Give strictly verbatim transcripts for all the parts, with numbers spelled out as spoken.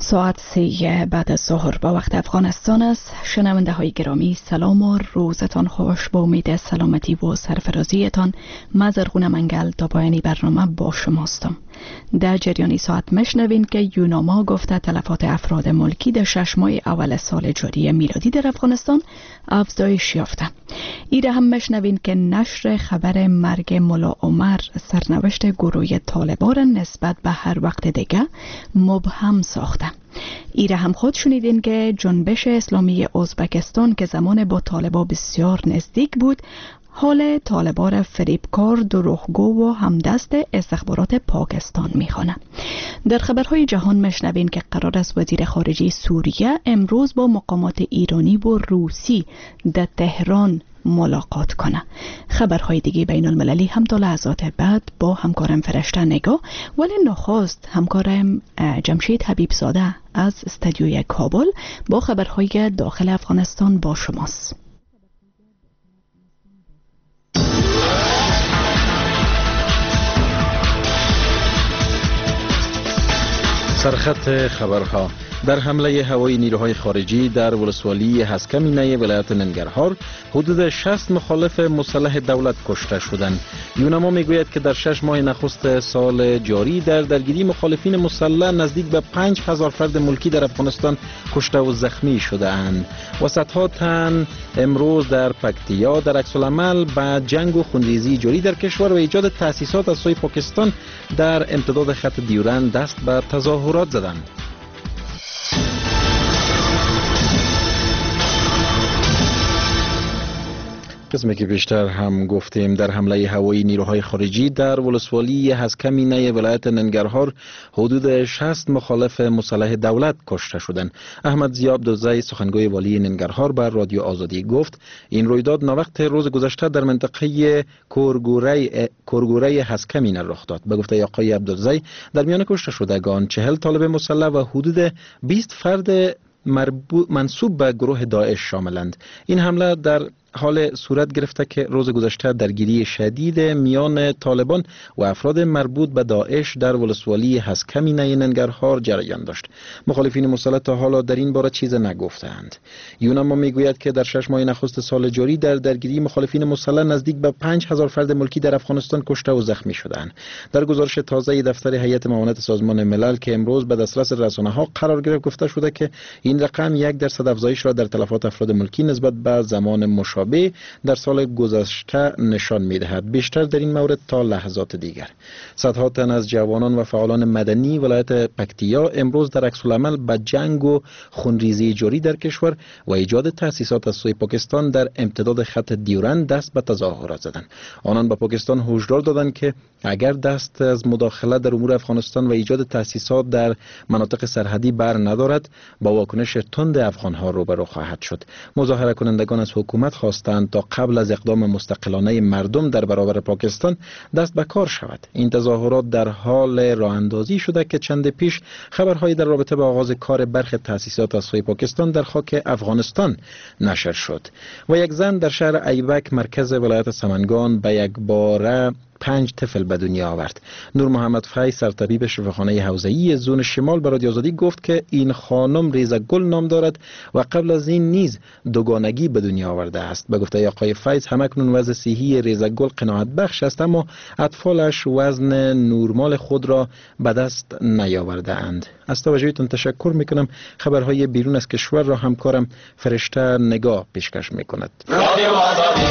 ساعت سه بعد از ظهر با وقت افغانستان است. شنونده های گرامی سلام و روزتان خوش. با امید سلامتی و سرفرازیتان مزرغون منگل تا پایانی برنامه با شماستم. در جریان ساعت مشنوین که یوناما گفته تلفات افراد ملکی در شش ماه اول سال جاری میلادی در افغانستان افزایش یافته. ایره هم مشنوین که نشر خبر مرگ ملا عمر سرنوشت گروه طالبان نسبت به هر وقت دیگه مبهم ساخته. ایره هم خود شنیدین که جنبش اسلامی ازبکستان که زمان با طالبان بسیار نزدیک بود، حال طالبان را فریبکار، دروغگو و همدست استخبارات پاکستان میخوانه. در خبرهای جهان مشنوین که قرار است وزیر خارجه سوریه امروز با مقامات ایرانی و روسی در تهران ملاقات کنه. خبرهای دیگه بین المللی هم تا لحظات بعد با همکارم فرشته نگاه، ولی نخست همکارم جمشید حبیبزاده از استودیوی کابل با خبرهای داخل افغانستان با شماست. سرخط خبرها: در حمله هوایی نیروهای خارجی در ولسوالی هسکمینه ولایت ننگرهار حدود شصت مخالف مسلح دولت کشته شدند. یوناما میگوید که در شش ماه نخست سال جاری در درگیری مخالفین مسلح نزدیک به پنج هزار فرد ملکی در افغانستان کشته و زخمی شده اند. وسطها تن امروز در پکتیا در عکس العمل با جنگ و خونریزی جاری در کشور و ایجاد تأسیسات از سوی پاکستان در امتداد خط دیورند دست به تظاهرات زدند. قسمی که بیشتر هم گفتیم، در حمله هوایی نیروهای خارجی در ولسوالی هسکمینه ولایت ننگرهار حدود شصت مخالف مسلح دولت کشته شدند. احمد ضیا عبدالزی سخنگوی والی ننگرهار بر رادیو آزادی گفت این رویداد ناوقت روز گذشته در منطقه کورگوره کورگوره هسکمینه رخ داد. به گفته آقای عبدالزی در میان کشته شدگان چهل طالب مسلح و حدود بیست فرد منسوب به گروه داعش شاملند. این حمله در حال صورت گرفته که روز گذشته درگیری شدید میان طالبان و افراد مربوط به داعش در ولسوالی هسکمینه ننگرهار جریان داشت. مخالفین مسلح تا حالا در این باره چیز نگفتند. یوناما میگوید که در شش ماه نخست سال جاری در درگیری مخالفین مسلح نزدیک به پنج هزار فرد ملکی در افغانستان کشته و زخمی شدند. در گزارش تازه دفتر هیئت معاونت سازمان ملل که امروز به دسترس رسانه‌ها قرار گرفت گفته شده که این رقم یک درصد افزایش را در تلفات افراد ملکی نسبت به زمان مشابه در سال گذشته نشان می‌دهد. بیشتر در این مورد تا لحظات دیگر. صدها تن از جوانان و فعالان مدنی ولایت پکتیا امروز در عکس العمل به جنگ و خونریزی جاری در کشور و ایجاد تأسیسات از سوی پاکستان در امتداد خط دیورند دست به تظاهرات زدند. آنان به پاکستان هشدار دادند که اگر دست از مداخله در امور افغانستان و ایجاد تأسیسات در مناطق سرحدی بر ندارد با واکنش تند افغان‌ها روبرو خواهد شد. مظاهره کنندگان از حکومت خواستند تا قبل از اقدام مستقلانه مردم در برابر پاکستان دست به کار شود. این تظاهرات در حال راه اندازی شده که چند پیش خبرهایی در رابطه با آغاز کار برخی تأسیسات از سوی پاکستان در خاک افغانستان نشر شد. و یک زن در شهر ایبک مرکز ولایت سمنگان به یک باره پنج طفل به دنیا آورد. نور محمد فیض سرطبیب شفاخانه حوزه‌ای زون شمال به رادیو آزادی گفت که این خانم ریزه گل نام دارد و قبل از این نیز دوگانگی به دنیا آورده است. به گفته آقای فیض همکنون وضع صحی ریزه گل قناعت بخش است، اما اطفالش وزن نورمال خود را به دست نیاورده اند. از توجهتون تشکر میکنم. خبرهای بیرون از کشور را همکارم فرشته نگاه پیشکش میکند. رادیو آزادی.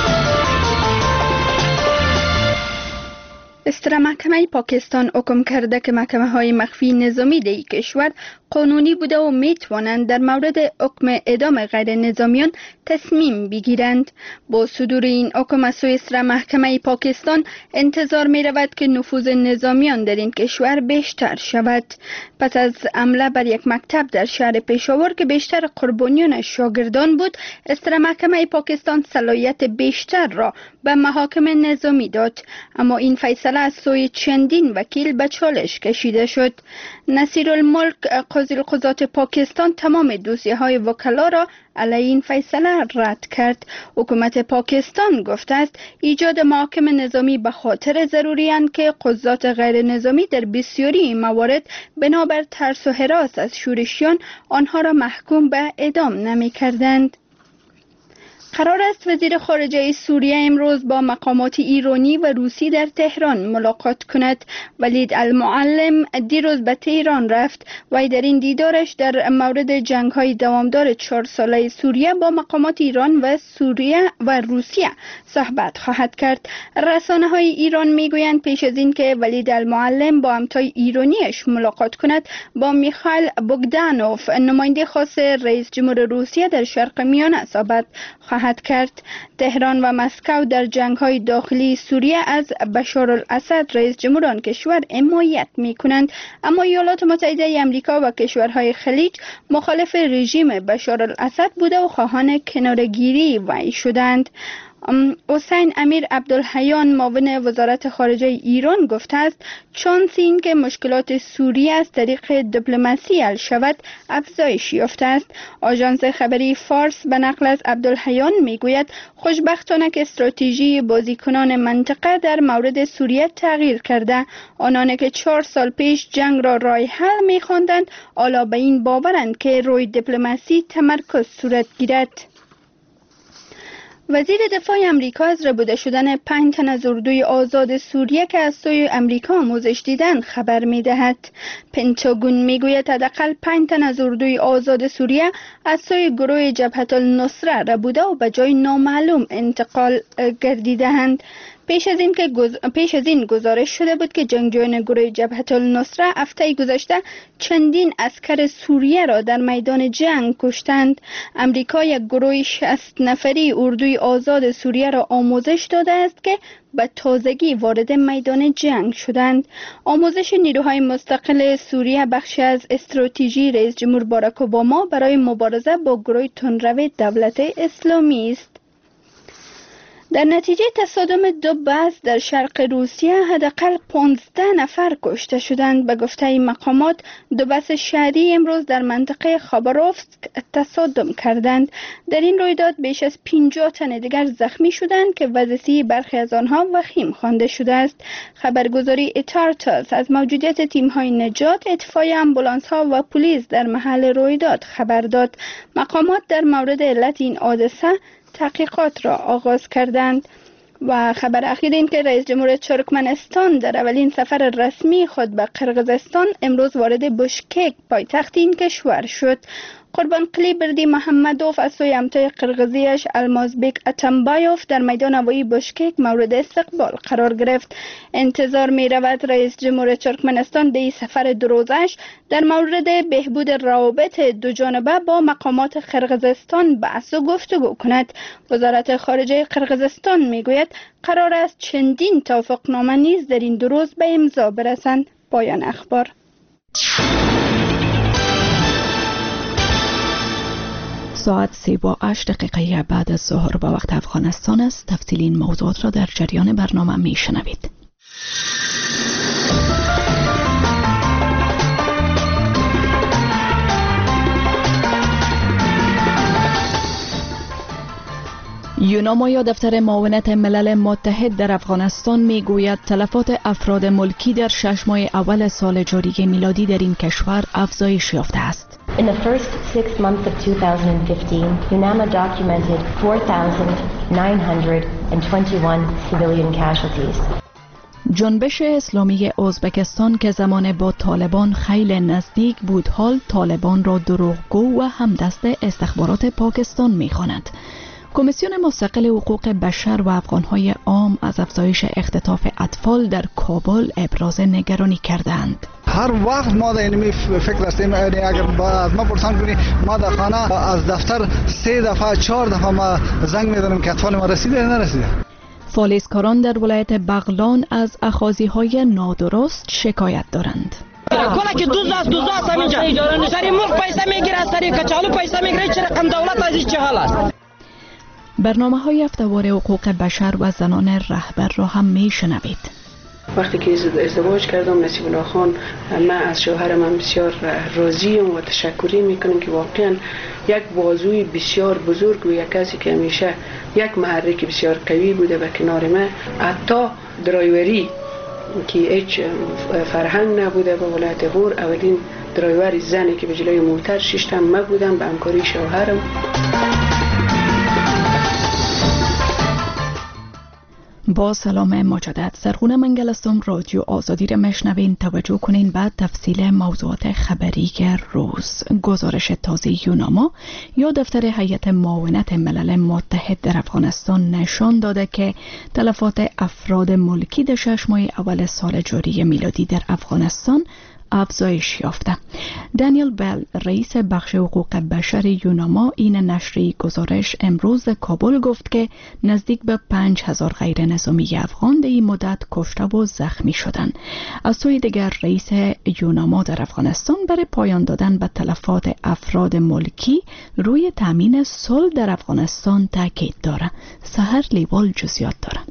استرا محکمه پاکستان حکم کرده که محکمه های مخفی نظامی در کشور قانونی بوده و می توانند در مورد حکم اعدام غیر نظامیان تصمیم بگیرند. با صدور این حکم از سوی استرا محکمه پاکستان انتظار می رود که نفوذ نظامیان در این کشور بیشتر شود. پس از حمله بر یک مکتب در شهر پشاور که بیشتر قربانیان شاگردان بود، استرا محکمه پاکستان صلاحیت بیشتر را به محاکم نظامی داد، اما این فیصله فیصله از سوی چندین وکیل به چالش کشیده شد. نصیرالملک قاضی القضات پاکستان تمام دوسیه های وکلا را علیه این فیصله رد کرد. حکومت پاکستان گفته است ایجاد محاکم نظامی به خاطر ضروری اند که قضات غیر نظامی در بسیاری موارد بنابر ترس و هراس از شورشیان آنها را محکوم به اعدام نمی کردند. قرار است وزیر خارجه سوریه امروز با مقامات ایرانی و روسی در تهران ملاقات کند. ولید المعلم دیروز به تهران رفت و در این دیدارش در مورد جنگ‌های دوامدار چهار ساله سوریه با مقامات ایران و سوریه و روسیه صحبت خواهد کرد. رسانه‌های ایران میگویند پیش از این که ولید المعلم با همتای ایرانیش ملاقات کند با میخائیل بوگدانوف نماینده خاص رئیس جمهور روسیه در شرق میانه صحبت خواهد کرد. تهران و مسکو در جنگ‌های داخلی سوریه از بشار الاسد رئیس جمهور آن کشور حمایت می‌کنند، اما ایالات متحده آمریکا و کشورهای خلیج مخالف رژیم بشار الاسد بوده و خواهان کناره‌گیری وی شدند. حسین امیر عبدالحیان معاون وزارت خارجه ایران گفته است چانس این که مشکلات سوریه از طریق دیپلماسی حل شود افزایش یافته است. آژانس خبری فارس به نقل از عبدالحیان میگوید خوشبختانه که استراتژی بازیکنان منطقه در مورد سوریه تغییر کرده. آنان که چهار سال پیش جنگ را راه حل می‌خواندند حالا به این باورند که روی دیپلماسی تمرکز صورت گیرد. وزیر دفاع امریکا از ربوده شدن پنج تن از اردوی آزاد سوریه که از سوی امریکا آموزش دیدند خبر می دهد. پنتاگون می گوید حداقل پنج تن از اردوی آزاد سوریه از سوی گروه جبهة النصره ربوده و به جای نامعلوم انتقال گردیدند. پیش از این که گز... پیش از این گزارش شده بود که جنگجویان گروه جبهة النصره هفته گذشته چندین عسکر سوریه را در میدان جنگ کشتند. امریکا یک گروه شصت نفری اردوی آزاد سوریه را آموزش داده است که به تازگی وارد میدان جنگ شدند. آموزش نیروهای مستقل سوریه بخشی از استراتژی رئیس جمهور باراک اوباما برای مبارزه با گروه تندرو دولت اسلامی است. در نتیجه تصادم دو بس در شرق روسیه حداقل پانزده نفر کشته شدند. به گفته مقامات دو بس شهری امروز در منطقه خاباروفسک تصادم کردند. در این رویداد بیش از پنجاه تن دیگر زخمی شدند که وضعیت برخی از آنها وخیم خوانده شده است. خبرگزاری ایتارتاس از موجودیت تیم‌های نجات، اطفای آمبولانس‌ها و پلیس در محل رویداد خبر داد. مقامات در مورد علت این حادثه تحقیقات را آغاز کردند. و خبر اخیر این که رئیس جمهور ترکمنستان در اولین سفر رسمی خود به قرقیزستان امروز وارد بشکک پایتخت این کشور شد. قربانقلی بردی محمدوف از سوی همتای قرقیزیش المازبک اتمبایوف در میدان هوایی بشکک مورد استقبال قرار گرفت. انتظار می رود رئیس جمهور ترکمنستان در سفر دو روزش در مورد بهبود روابط دو جانبه با مقامات قرقیزستان بحث و گفتگو کند. وزارت خارجه قرقیزستان می گوید قرار است چندین توافقنامه نیز در این دو روز به امضا برسند. پایان اخبار. ساعت سه با هشت دقیقه بعد از ظهر به وقت افغانستان است. تفصیل این موضوعات را در جریان برنامه می شنوید. یوناما یا دفتر معاونت ملل متحد در افغانستان می گوید تلفات افراد ملکی در شش ماه اول سال جاری میلادی در این کشور افزایش یافته است. In the first six months of two thousand fifteen, UNAMA documented four thousand nine hundred twenty-one civilian casualties. جنبش اسلامی ازبکستان که زمان با طالبان خیلی نزدیک بود، حال طالبان را دروغگو و همدست استخبارات پاکستان می‌خواند. کمیسیون مستقل حقوق بشر و افغان‌های عام از افزایش اختطاف اطفال در کابل ابراز نگرانی کردند. هر وقت ما در اینمی فکر هستیم، اگر از ما پرسان کنی ما در خانه از دفتر سه دفعه چهار دفعه ما زنگ میزنیم که اطفال ما رسیده یا نرسیده. فالزکاران در ولایت بغلان از اخاذی‌های نادرست شکایت دارند. کلا که دوز است دوز است همینجا سری ملک پیسه میگیره، سری کچالو پیسه میگیره، چه رقم دولت از این چه حال است. برنامه های هفته‌وار حقوق بشر و زنان رهبر را هم می شنوید. وقتی که ازدواج کردم نصیب الله خان، من از شوهرم بسیار راضیم و تشکری میکنم که واقعا یک بازوی بسیار بزرگ و یک کسی که همیشه یک محرک بسیار قوی بوده و کنار من. حتی درایوری که هیچ فرهنگ نبوده به ولایت غور، اولین درایور زنی که به جلوی موتر ششتم من بودم به همکاری شوهرم. با سلام مجدد، سرخونه منگل هستم. رادیو آزادی را میشنوین. توجه کنین بعد تفصیل موضوعات خبری روز. گزارش تازه یوناما یا دفتر هیئت معاونت ملل متحد در افغانستان نشان داده که تلفات افراد ملکی در شش ماه اول سال جاری میلادی در افغانستان افزایش یافته. دانیل بل، رئیس بخش حقوق بشر یوناما، این نشریه گزارش امروز در کابل گفت که نزدیک به پنج هزار غیر نظامی افغان در این مدت کشته و زخمی شدند. از سوی دیگر رئیس یوناما در افغانستان برای پایان دادن به تلفات افراد ملکی روی تامین صلح در افغانستان تاکید دارد. سحر لیوال جزئیات دارد.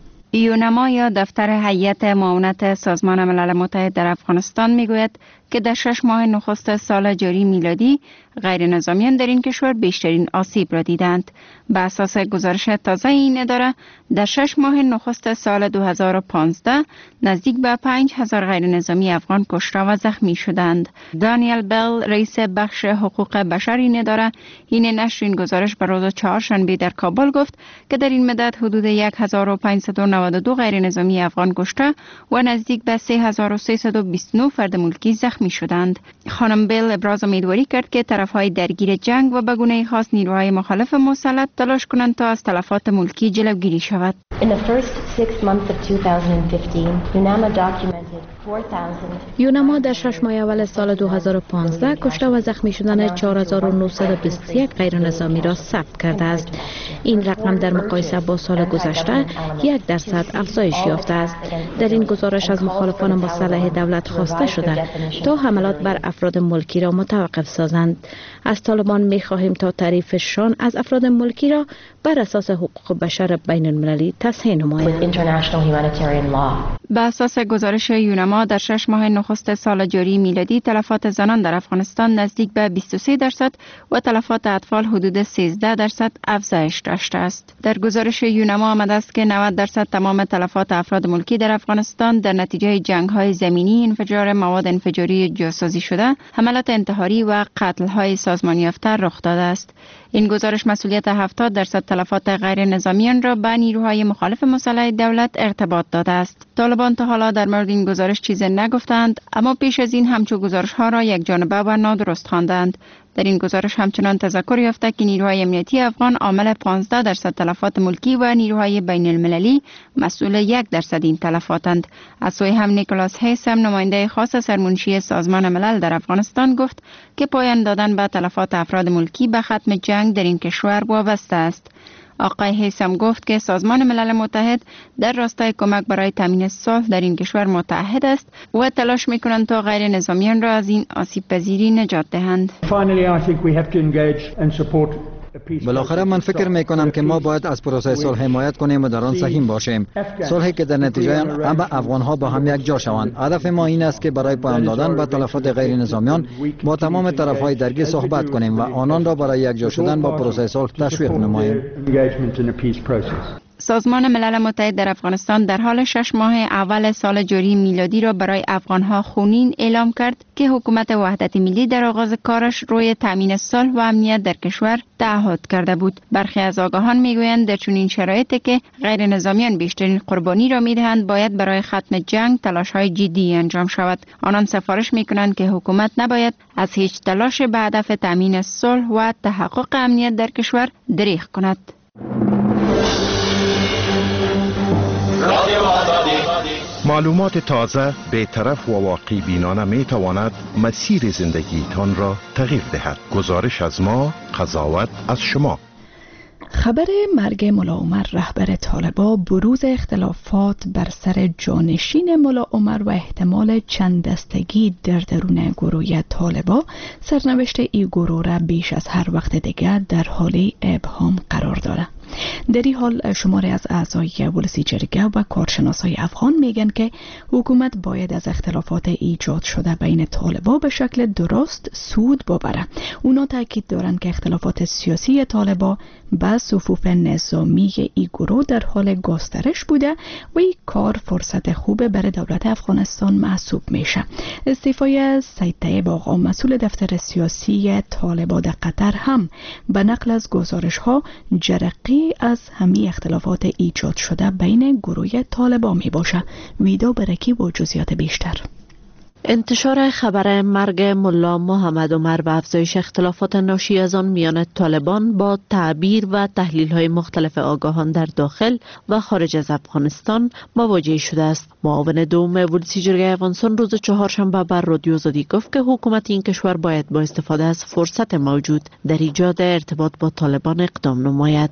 یوناما یا دفتر هیئت معاونت سازمان ملل متحد در افغانستان میگوید که در شش ماه نخست سال جاری میلادی غیر نظامیان در این کشور بیشترین آسیب را دیدند. به اساس گزارش تازه این اداره در شش ماه نخست سال دو هزار و پانزده نزدیک به پنج هزار غیر نظامی افغان کشته و زخمی شدند. دانیل بل، رئیس بخش حقوق بشر این اداره، این نشر این گزارش بر روز چهارشنبه در کابل گفت که در این مدت حدود هزار و پانصد و نود و دو غیر نظامی افغان کشته و نزدیک به سه هزار و سیصد و بیست و نه فرد ملکی زخمی شدند. خانم بیل ابراز امیدواری کرد که طرفهای درگیر جنگ و به گونه خاص نیروهای مخالف مسلط تلاش کنند تا از تلفات ملکی جلوگیری شود. In the first six months of two thousand fifteen, UNAMA documented four thousand یوناما در شش ماه اول سال دو هزار و پانزده کشته و زخمی شدن چهار هزار و نهصد و بیست و یک غیر نظامی را ثبت کرده است. این رقم در مقایسه با سال گذشته یک درصد افزایش یافته است. در این گزارش از مخالفان مسلح دولت خواسته شده تا حملات بر افراد ملکی را متوقف سازند. از طالبان می خواهیم تا تعریفشان از افراد ملکی را بر اساس حقوق بشر بین المللی تصحیح نمایند. به اساس گزارش یوناما در شش ماه نخست سال جاری میلادی تلفات زنان در افغانستان نزدیک به بیست و سه درصد و تلفات اطفال حدود سیزده درصد افزایش داشته است. در گزارش یوناما آمده است که نود درصد تمام تلفات افراد ملکی در افغانستان در نتیجه جنگ‌های زمینی، انفجار مواد انفجاری جاسازی شده، حملات انتحاری و قتل‌های سازمانی یافته رخ داده است. این گزارش مسئولیت هفتاد درصد تلفات غیر نظامیان را به نیروهای مخالف مسلح دولت ارتباط داده است. طالبان تا حالا در مورد این گزارش چیزی نگفتند، اما پیش از این همچون گزارش ها را یک جانبه و نادرست خواندند. در این گزارش همچنان تذکر یافته که نیروهای امنیتی افغان عامل پانزده درصد تلفات ملکی و نیروهای بین المللی مسئول یک درصد این تلفاتند. از سوی هم نیکولاس هیسم، نماینده خاص سرمنشی سازمان ملل در افغانستان، گفت که پایان دادن به تلفات افراد ملکی به ختم جنگ در این کشور وابسته است. آقای هیسم گفت که سازمان ملل متحد در راستای کمک برای تامین صلح در این کشور متحد است و تلاش می‌کنند تا غیر نظامیان را از این آسیب پذیری نجات دهند. بالاخره من فکر میکنم که ما باید از پروسه صلح حمایت کنیم و در آن سهیم باشیم. صلحی که در نتیجه همه افغان‌ها با هم یک جا شوند. هدف ما این است که برای پایان دادن به تلفات غیر نظامیان با تمام طرف‌های درگیر صحبت کنیم و آنان را برای یک جا شدن با پروسه صلح تشویق نماییم. سازمان ملل متحد در افغانستان در حال شش ماه اول سال جاری میلادی را برای افغانها خونین اعلام کرد که حکومت وحدت ملی در آغاز کارش روی تامین صلح و امنیت در کشور تعهد کرده بود. برخی از آگاهان میگویند در چنین شرایطی که غیر نظامیان بیشترین قربانی را میدهند، باید برای ختم جنگ تلاش‌های جدی انجام شود. آنان سفارش میکنند که حکومت نباید از هیچ تلاش به هدف تامین صلح و تحقق امنیت در کشور دریغ کند. معلومات تازه، بی‌طرف و واقع بینانه می تواند مسیر زندگی تان را تغییر دهد. گزارش از ما، قضاوت از شما. خبر مرگ ملا عمر رهبر طالبا، بروز اختلافات بر سر جانشین ملا عمر و احتمال چند دستگی در درون گروه طالبا، سرنوشت ای گروه را بیش از هر وقت دیگر در حال ابهام قرار دارد. در این حال شماری از اعضای ولسی جرگه و کارشناسای افغان میگن که حکومت باید از اختلافات ایجاد شده بین طالبان به شکل درست سود ببره. اونا تاکید دارند که اختلافات سیاسی طالبان با صفوف نظامی ای گروه در حال گسترش بوده و این کار فرصت خوب برای دولت افغانستان محسوب میشه. استعفای سید طیب آقا مسئول دفتر سیاسی طالبان در قطر هم به نقل از گزارش ها جرقی از همه اختلافات ایجاد شده بین گروه طالبان می باشه. ویدا برکی و جزئیات بیشتر. انتشار خبر مرگ ملا محمد عمر و افزایش اختلافات ناشی از آن میان طالبان با تعبیر و تحلیل‌های مختلف آگاهان در داخل و خارج از افغانستان مواجه شده است. معاون دوم ولسی جرگه افغانستان روز چهارشنبه بر رادیو آزادی گفت که حکومت این کشور باید با استفاده از فرصت موجود در ایجاد ارتباط با طالبان اقدام نماید.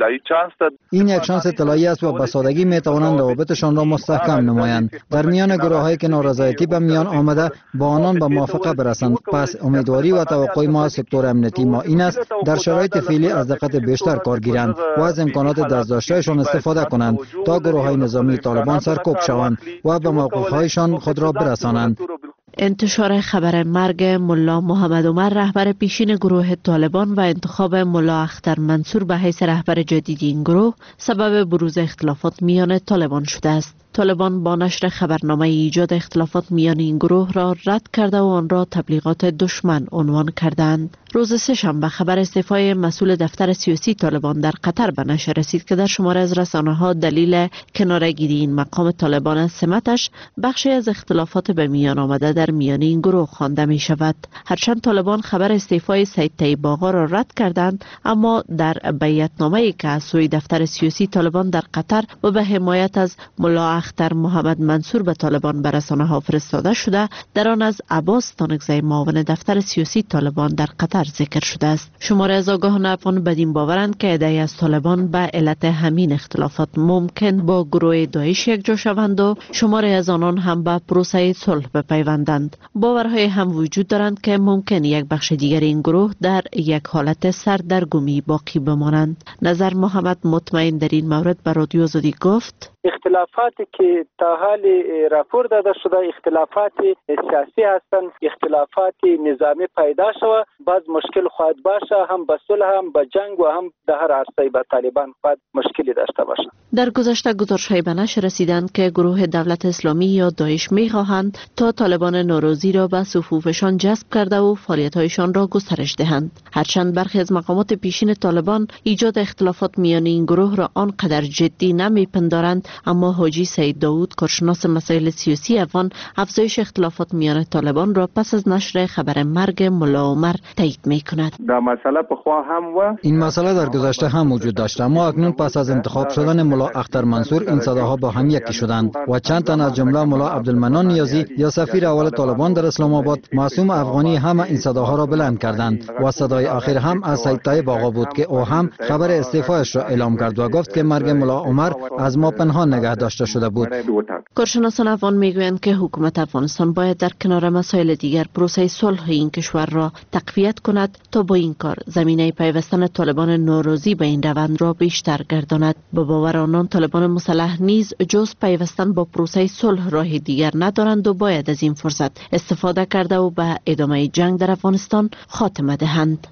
این یک شانس طلایی است و به سادگی می توانند روابطشان را مستحکم نمایند. در میان گروه‌هایی که نارضایتی به میان آمده با آنان به موافقه برسند. پس امیدواری و توقع ما از سکتور امنیتی ما این است در شرایط فعلی از دقت بیشتر کار گیرند و از امکانات دست‌داشته‌شان استفاده کنند تا گروه‌های نظامی طالبان سرکوب شوند و به موقف‌هایشان خود را برسانند. انتشار خبر مرگ ملا محمد عمر رهبر پیشین گروه طالبان و انتخاب ملا اختر منصور به حیث رهبر جدید این گروه سبب بروز اختلافات میان طالبان شده است. طالبان با نشر خبرنامه ایجاد اختلافات میان این گروه را رد کرده و آن را تبلیغات دشمن عنوان کردند. روز سه‌شنبه خبر استعفای مسئول دفتر سیاسی طالبان در قطر به نشر رسید که در شماره از رسانه‌ها دلیل کناره‌گیری این مقام طالبان از سمتش بخشی از اختلافات به میان آمده در میان این گروه خوانده می شود. هرچند طالبان خبر استعفای سید طیب آقا را رد کردند، اما در بیانیه‌ای که از سوی دفتر سیاسی طالبان در قطر و به حمایت از ملا اختر محمد منصور به طالبان به رسانه‌ها فرستاده شده، در آن از عباس تانکزی معاون دفتر سیاسی طالبان در قطر ذکر شده است. شماره از آگاهان افغان بدین باورند که عده‌ای از طالبان به علت همین اختلافات ممکن با گروه داعش یکجا شوند و شماره از آنان هم به پروسه صلح بپیوندند. باورهای هم وجود دارند که ممکن یک بخش دیگر این گروه در یک حالت سردرگمی باقی بمانند. نظر محمد مطمئن در این مورد به رادیو آزادی گفت: اختلافاتی که تا حال راپور داده شده اختلافات سیاسی هستند، اختلافات نظامی پیدا شده، بعض مشکل خواهد باشه، هم به صلح هم به جنگ و هم در هر عرصه به طالبان خواهد مشکلی داشته باشه. در گذشته گزارش‌های به نشر رسیدند که گروه دولت اسلامی یا داعش می‌خواهند تا طالبان نوروزی را به صفوفشان جذب کرده و فعالیت‌هایشان را گسترش دهند. هرچند برخی از مقامات پیشین طالبان ایجاد اختلافات میان این گروه را آنقدر جدی نمی‌پندارند، اما حاجی سید داوود کارشناس مسائل سیاسی افغان افزایش اختلافات میان طالبان را پس از نشر خبر مرگ ملا عمر تایید می‌کند. در مسئله بخوا هم و این مسئله در گذشته هم وجود داشت، اما اکنون پس از انتخاب شدن ملا اختر منصور این صداها با هم یکی شدند و چند تن از جمله ملا عبدالمنان نیازی یا سفیر اول طالبان در اسلام آباد، معصوم افغانی هم این صداها را بلند کردند و صدای آخر هم از سید طیب آقا بود که او هم خبر استعفایش را اعلام کرد و گفت که مرگ ملا عمر از ما پنهان نگه داشته شده بود. کارشناسان افغان میگویند که حکومت افغانستان باید در کنار مسائل دیگر پروسه صلح این کشور را تقویت کند تا با این کار زمینه پیوستن طالبان نوروزی به این روند را بیشتر گرداند. به باور آنان طالبان مسلح نیز جز پیوستن با پروسه صلح راه دیگر ندارند و باید از این فرصت استفاده کرده و به ادامه جنگ در افغانستان خاتمه دهند.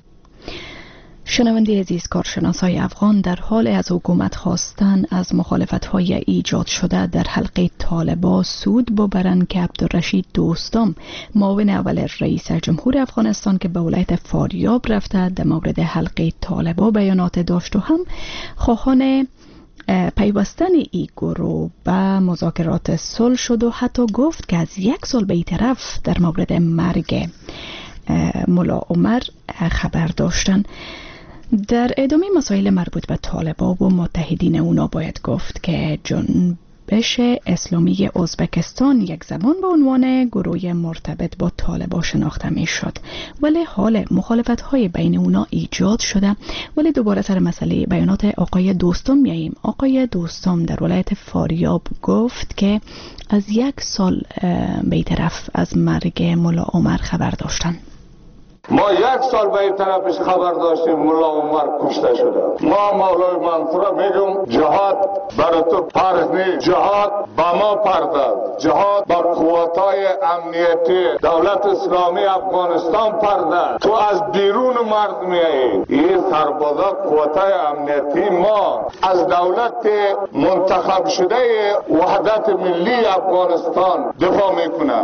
شنونده عزیز، کارشناسای افغان در حال از حکومت خواستن از مخالفت‌های ایجاد شده در حلقه طالبان سود ببرند که عبدالرشید دوستم معاون اول رئیس جمهور افغانستان که به ولایت فاریاب رفته در مورد حلقه طالبان بیانات داشت و هم خواهان پیوستن ای گروه به مذاکرات صلح شد و حتی گفت که از یک سال به طرف در مورد مرگ ملا عمر خبر داشتن. در ادامه مسائل مربوط به طالبان و متحدین اونا باید گفت که جنبش اسلامی ازبکستان یک زمان به عنوان گروه مرتبط با طالبان شناخته می شد، ولی حال مخالفت های بین اونا ایجاد شده. ولی دوباره سر مسئله بیانات آقای دوستم میاییم. آقای دوستم در ولایت فاریاب گفت که از یک سال به طرف از مرگ ملا عمر خبر داشتن. ما یک سال به این طرفش خبر داشتیم ملا عمر کشته شده. ما مولای منصور میگم جهاد برای تو فرض نیست، جهاد با ما پرداز، جهاد با قوتای امنیتی دولت اسلامی افغانستان پرداز. تو از بیرون مرد میایی، این سربازا قوتای امنیتی ما از دولت منتخب شده وحدت ملی افغانستان دفاع میکنن.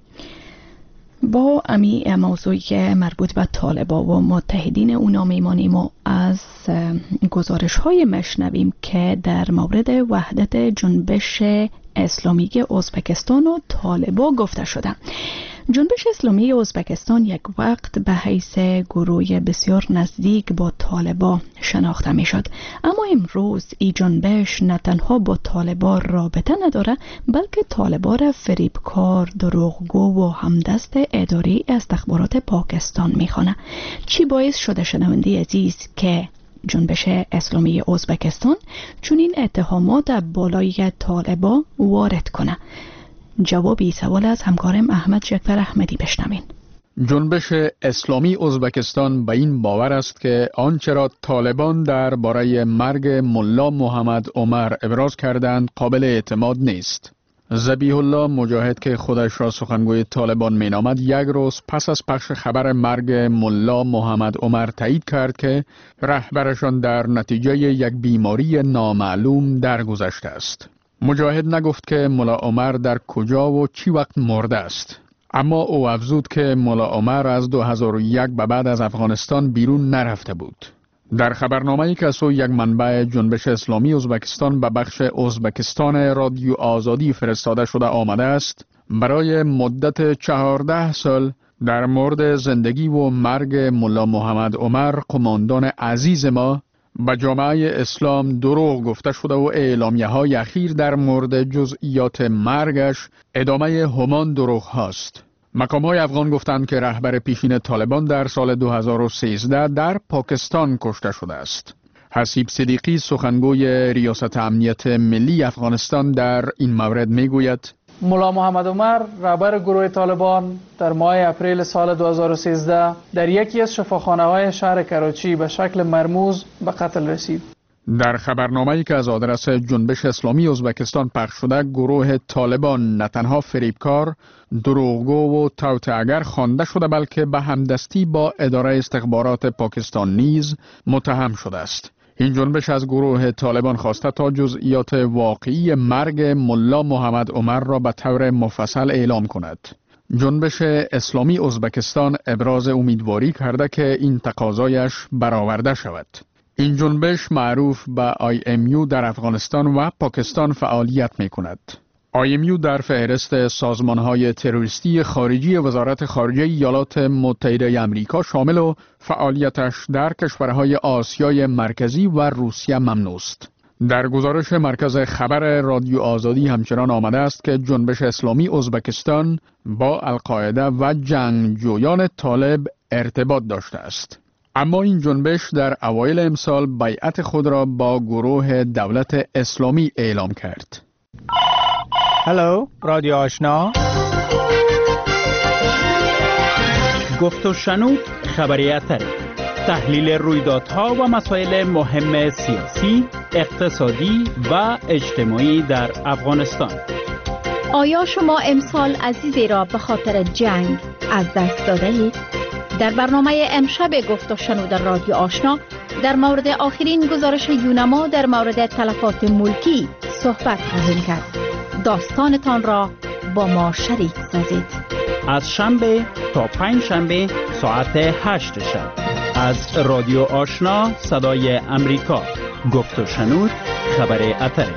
با امی موضوعی که مربوط به طالبان و متحدین اونا میمانیم و از گزارش های مشنویم که در مورد وحدت جنبش اسلامی ازبکستان و طالبان گفته شده. جنبش اسلامی ازبکستان یک وقت به حیث گروه بسیار نزدیک با طالبان شناخته می شد، اما امروز این جنبش نه تنها با طالبان رابطه نداره بلکه طالبان را فریبکار، دروغگو و همدست اداره استخبارات پاکستان می خوانه. چی باعث شده شنونده عزیز که جنبش اسلامی ازبکستان چون این اتهامات بالای طالبان وارد کنه؟ جوابی سوال از همکارم احمد جعفر احمدی بشنوین. جنبش اسلامی ازبکستان به این باور است که آنچه را طالبان در باره مرگ ملا محمد عمر ابراز کردند قابل اعتماد نیست. ذبیح الله مجاهد که خودش را سخنگوی طالبان مینامد یک روز پس از پخش خبر مرگ ملا محمد عمر تایید کرد که رهبرشان در نتیجه یک بیماری نامعلوم درگذشته است. مجاهد نگفت که ملا عمر در کجا و چی وقت مرده است، اما او افزود که ملا عمر از دو هزار و یک به بعد از افغانستان بیرون نرفته بود. در خبرنامه‌ای که از یک منبع جنبش اسلامی ازبکستان به بخش ازبکستان رادیو آزادی فرستاده شده آمده است، برای مدت چهارده سال در مورد زندگی و مرگ ملا محمد عمر قماندان عزیز ما به جامعه اسلام دروغ گفته شده و اعلامیه های اخیر در مورد جزئیات مرگش ادامه همان دروغ هاست. مقام های افغان گفتند که رهبر پیشین طالبان در سال دو هزار و سیزده در پاکستان کشته شده است. حسیب صدیقی سخنگوی ریاست امنیت ملی افغانستان در این مورد می گوید ملا محمد عمر رهبر گروه طالبان در ماه اپریل سال دو هزار و سیزده در یکی از شفاخانه‌های شهر کراچی به شکل مرموز به قتل رسید. در خبرنامه‌ای که از آدرس جنبش اسلامی ازبکستان پخش شده، گروه طالبان نه تنها فریبکار، دروغگو و توطئه‌گر خوانده شده بلکه به همدستی با اداره استخبارات پاکستان نیز متهم شده است. این جنبش از گروه طالبان خواسته تا جزئیات واقعی مرگ ملا محمد عمر را به طور مفصل اعلام کند. جنبش اسلامی ازبکستان ابراز امیدواری کرده که این تقاضایش برآورده شود. این جنبش معروف به آی ام یو در افغانستان و پاکستان فعالیت می کند. آی ام یو در فهرست سازمان‌های تروریستی خارجی وزارت خارجه ایالات متحده آمریکا شامل و فعالیتش در کشورهای آسیای مرکزی و روسیه ممنوع است. در گزارش مرکز خبر رادیو آزادی همچنان آمده است که جنبش اسلامی ازبکستان با القاعده و جنگجویان طالب ارتباط داشته است. اما این جنبش در اوایل امسال بیعت خود را با گروه دولت اسلامی اعلام کرد. هلو رادیو آشنا، گفت و شنود خبریت تحلیل رویدادها و مسائل مهم سیاسی، اقتصادی و اجتماعی در افغانستان. آیا شما امسال عزیزی را به خاطر جنگ از دست داده اید؟ در برنامه امشب گفت و شنود رادیو آشنا در مورد آخرین گزارش یونما در مورد تلفات ملکی صحبت خواهیم کرد. داستانتان را با ما شریک سازید. از شنبه تا پنج شنبه ساعت هشت شب از رادیو آشنا صدای امریکا، گفت و شنود خبر اتره.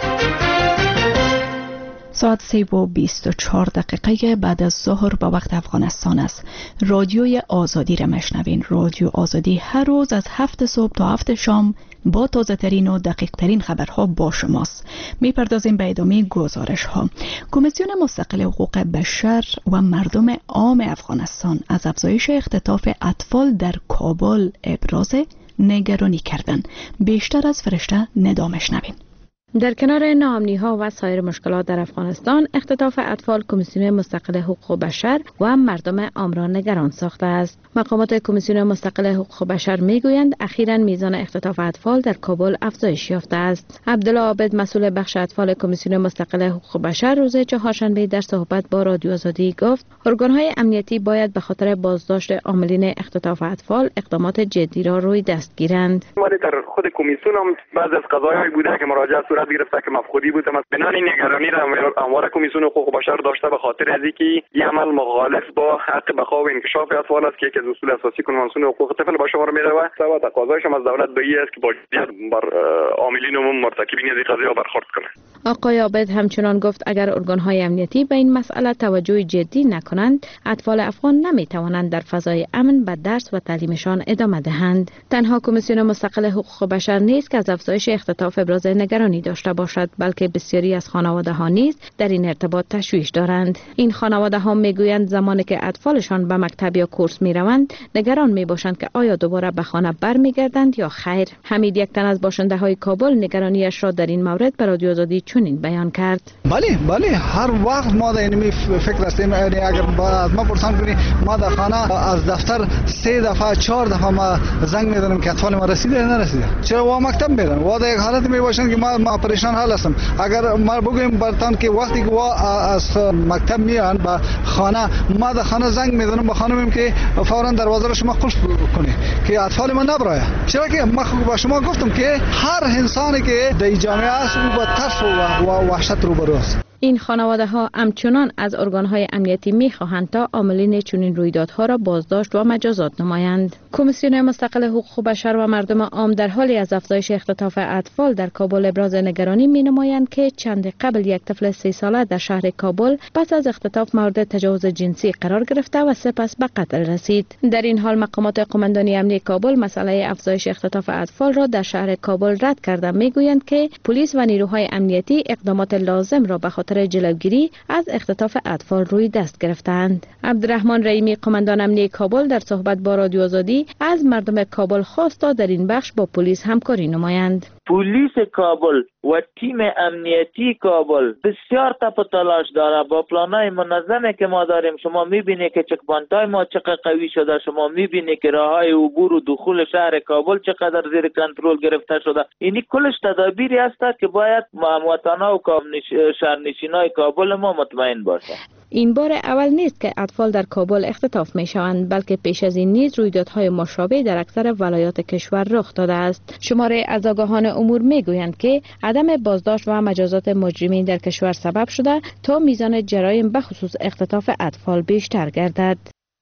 ساعت سه و بیست و چهار دقیقه بعد از ظهر با وقت افغانستان است. رادیوی آزادی را مشنوین. رادیو آزادی هر روز از هفت صبح تا هفت شام با تازه ترین و دقیق ترین خبرها با شماست. میپردازیم به ادامه گزارش ها. کمیسیون مستقل حقوق بشر و مردم عام افغانستان از افزایش اختطاف اطفال در کابل ابراز نگرانی کردند. بیشتر از فرشته ندا مشنوین. در کنار ناامنی‌ها و سایر مشکلات در افغانستان، اختطاف اطفال کمیسیون مستقل حقوق بشر و مردم عام را نگران ساخته است. مقامات کمیسیون مستقل حقوق بشر میگویند اخیراً میزان اختطاف اطفال در کابل افزایش یافته است. عبدالله عابد، مسئول بخش اطفال کمیسیون مستقل حقوق بشر، روز چهارشنبه در صحبت با رادیو آزادی گفت ارگان‌های امنیتی باید به خاطر بازداشت عاملین اختطاف اطفال اقدامات جدی را روی دست گیرند. ولی در خود کمیسیون هم بعضی از قضایایی بوده که مراجعه صورت گرفته که مفقودی بوده. بنان این نگرانی را اموال کمیسیون حقوق بشر داشته به خاطر از اینکه این عمل مخالف با حق بقا و انکشاف اطفال است که یکی از اصول اساسی کنوانسیون حقوق طفل به شمار می‌رود. و تقاضایش هم از دولت به این است که با جدیت بر عاملین عموم مرتکبین این قضیه برخورد کنه. آقای عابد همچنان گفت اگر ارگان‌های امنیتی به این مسئله توجه جدی نکنند، اطفال افغان نمی‌توانند در فضای امن به درس و تعلیمشان ادامه دهند. تنها کمیسیون مستقل حقوق بشر نیست که از افزایش اختطاف ابراز نگرانی داشته باشد، بلکه بسیاری از خانواده‌ها نیز در این ارتباط تشویش دارند. این خانواده‌ها میگویند زمانی که اطفالشان به مکتب یا کورس میروند، نگران میباشند که آیا دوباره به خانه برمیگردند یا خیر. حمید، یک تن از باشنده‌های کابل، نگرانیش را در این مورد به رادیو آزادی چنین بیان کرد. بله بله هر وقت ما در این فکر هستیم. اگر از ما پرسان کنی، ما در خانه از دفتر سه دفعه چهار دفعه ما زنگ میزنیم که اطفال ما رسیده یا نرسیده. چرا وا مکتب میرن؟ وا در یک حالت میباشن که ما ما پریشان حال هستم. اگر ما بگویم برتان که وقتی که وا از مکتب میان به خانه، ما در خانه زنگ میزنم به خانمم که فورا دروازه رو شما قفل کنی که اطفال ما نبره. چرا که ما با شما گفتم که هر انسانی که در جامعه است او با ترس و وحشت روبرو است. این خانواده ها همچنان از ارگان‌های امنیتی می‌خواهند تا عاملین چنین رویدادها را بازداشت و مجازات نمایند. کمیسیون مستقل حقوق بشر و مردم عام در حالی از افزایش اختطاف اطفال در کابل ابراز نگرانی می‌نمایند که چند قبل یک طفل سه ساله در شهر کابل پس از اختطاف مورد تجاوز جنسی قرار گرفته و سپس به قتل رسید. در این حال مقامات قماندانی امنیتی کابل مسئله افزایش اختطاف اطفال را در شهر کابل رد کرده می‌گویند که پلیس و نیروهای امنیتی اقدامات لازم را به خاطر جلوگیری از اختطاف اطفال روی دست گرفتند. عبدالرحمن رحیمی، قماندان امنیتی کابل، در صحبت با رادیو آزادی از مردم کابل خواست تا در این بخش با پلیس همکاری نمایند. پلیس کابل و تیم امنیتی کابل بسیار تپ و تلاش داره با پلانای منظمی که ما داریم. شما میبینید که چک‌پوینت‌های ما چقدر قوی شده، شما میبینید که راههای عبور و دخول شهر کابل چقدر زیر کنترل گرفته شده. اینی کلش تدابیری است که باید مواطنان و شهرنشینای کابل ما مطمئن باشند. این بار اول نیست که اطفال در کابل اختطاف می شوند، بلکه پیش از این نیز رویدادهای مشابه در اکثر ولایات کشور رخ داده است. شماره از آگاهان امور می گویند که عدم بازداشت و مجازات مجرمین در کشور سبب شده تا میزان جرایم به خصوص اختطاف اطفال بیشتر گردد.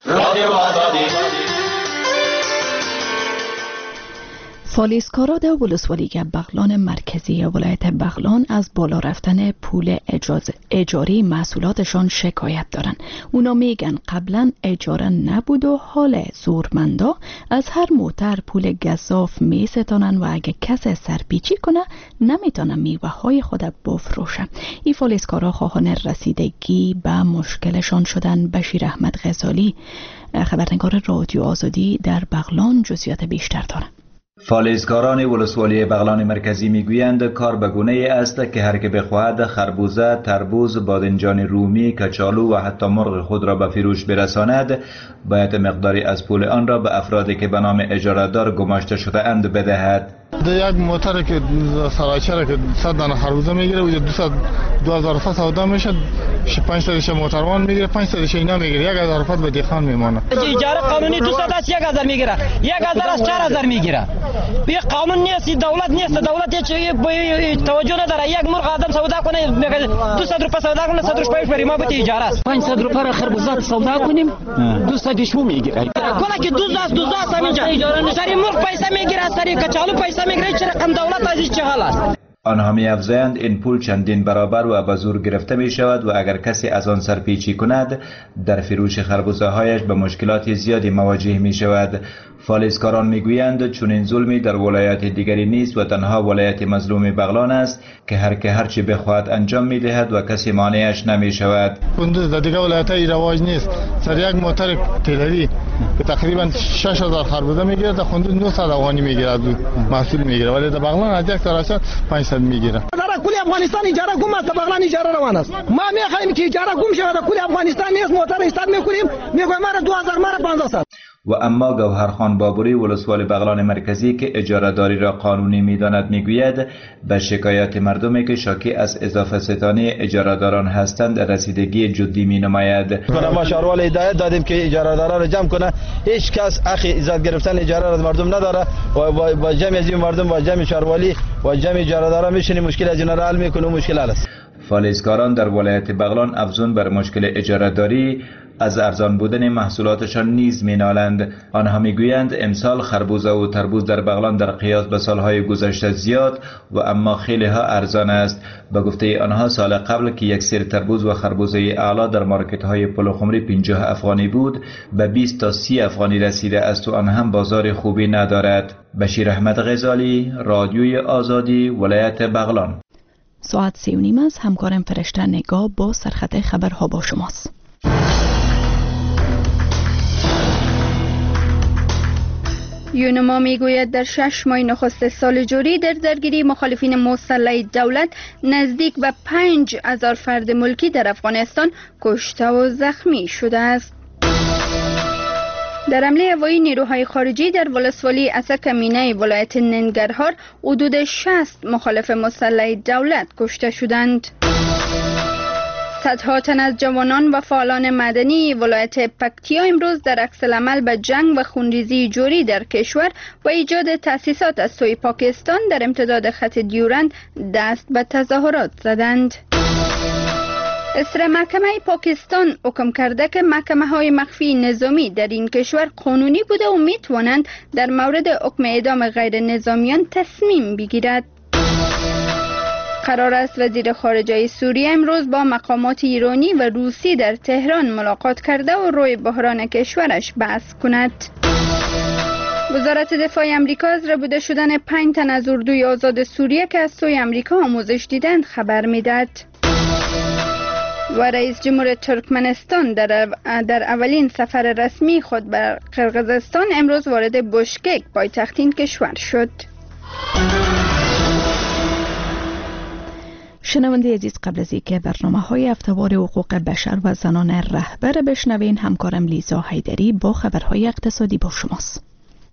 فالیزکارا در ولسوالی بغلان مرکزی ولایت بغلان از بالا رفتن پول اجاری محصولاتشان شکایت دارند. اونا میگن قبلا اجاره نبود و حال زورمندا از هر موتر پول گزاف میستانن و اگه کس سرپیچی کنه نمیتونن میوه های خود بفروشن. این فالیزکارا خواهان رسیدگی به مشکلشان شدن. بشیر احمد غزالی، خبرنگار رادیو آزادی در بغلان، جزئیات بیشتر دارند. فالزکاران ولسوالی بغلان مرکزی میگویند کار به گونه ای است که هر که بخواهد خربوزه، تربوز، بادنجان رومی، کچالو و حتی مرغ خود را به فروش برساند، باید مقداری از پول آن را به افرادی که به نام اجاره دار گماشته شده اند بدهد. ده یک موتر که سرایچه که صد دانه خربوزه میگیره و دویست دو هزار روپیه سودا میشه، پنج صدش موتروان میگیره، پنج صدش اینا میگیره، یک هزار روپیه به دیخان میمونه. اجاره قانونی دویست از یک هزار میگیره، یک هزار از چهار هزار میگیره. بی قانون نیست، دولت نیست، دولت هیچ توجه نداره. یک مرغ آدم سودا کنه دویست روپیه سودا کنه، صد روپیه برای ما بده اجاره است. پانصد روپیه خربوزه سودا کنیم دویست شو میگیره. کلا که دویست از دویست همینجا سری مرغ پیسه میگیره، سری کچالو پیسه میگیره. چه رقم دولت از چه حال است؟ آنها می‌افزایند این پول چندین برابر و به زور گرفته می شود و اگر کسی از آن سرپیچی کند در فروش خربوزه هایش به مشکلات زیادی مواجه می شود. فالزکاران میگویند چنین ظلمی در ولایت دیگری نیست و تنها ولایت مظلوم بغلان است که هر که هرچی بخواهد انجام میدهد و کسی مانعش نمی شود. کندوز در دیگه ولایت های رواج نیست. سر یک موتر تیلری که تقریبا شش هزار خربوزه میگیره، در کندوز نهصد افغانی میگیره محصول میگیره، ولی در بغلان از یک تراشه پانصد میگیره. در کل افغانستان اجاره گم است، بغلان اجاره روان است. ما میخوایم که اجاره گم شود، در کل افغانستان نیست، موتر استاد میکنیم، میگویم ما دو هزار ما پانصد. و اما گوهرخان بابوری ولسوالی بغلان مرکزی که اجاره داری را قانونی میداند میگوید به شکایات مردمی که شاکی از اضافه ستانی اجاره داران هستند رسیدگی جدی می نماید. ما شهروال هدایت دادیم که اجاره داران را جمع کنه، هیچ کس اخی عزت گرفتن اجاره را از مردم نداره و با جمع از این مردم و جمع شهروالی و جمع اجاره داران میشینیم مشکل از اینا را حل میکنه و مشکل حل است. فالزکاران در ولایت بغلان افزون بر مشکل اجاره داری از ارزان بودن محصولاتشان نیز مینالند. آنها میگویند امسال خربوزه و تربوز در بغلان در قیاس به سالهای گذشته زیاد و اما خیلی ها ارزان است. به گفته آنها سال قبل که یک سیر تربوز و خربوزه اعلی در مارکت های پلوخمری پنجاه افغانی بود به بیست تا سی افغانی رسیده است و آن هم بازار خوبی ندارد. بشیر احمد غزالی، رادیوی آزادی، ولایت بغلان. ساعت سی و نیم است. همکارم فرشته نگاه با سرخط خبرها با شماست. یونما میگوید در شش ماه نخست سال جاری در درگیری مخالفین مسلح دولت نزدیک به پنج هزار فرد ملکی در افغانستان کشته و زخمی شده است. در حمله هوایی نیروهای خارجی در ولسوالی اسک مینه ولایت ننگرهار حدود شصت مخالف مسلح دولت کشته شدند. صدها تن از جوانان و فعالان مدنی ولایت پکتیا امروز در عکس العمل به جنگ و خونریزی جوری در کشور و ایجاد تأسیسات از سوی پاکستان در امتداد خط دیورند دست به تظاهرات زدند. اسر محکمه پاکستان حکم کرده که محکمه های مخفی نظامی در این کشور قانونی بوده و می توانند در مورد حکم اعدام غیر نظامیان تصمیم بگیرد. قرار است وزیر خارجه سوریه امروز با مقامات ایرانی و روسی در تهران ملاقات کرده و روی بحران کشورش بحث کند. وزارت دفاع امریکا از ربوده شدن پنج تن از اردوی آزاد سوریه که از سوی امریکا آموزش دیدند خبر میداد. و رئیس جمهور ترکمنستان در, در اولین سفر رسمی خود به قرقیزستان امروز وارد بشکک پایتخت این کشور شد. شنونده عزیز، قبل از اینکه برنامه های هفته‌وار حقوق بشر و زنان رهبر بشنوین، همکارم لیزا حیدری با خبرهای اقتصادی با شماست.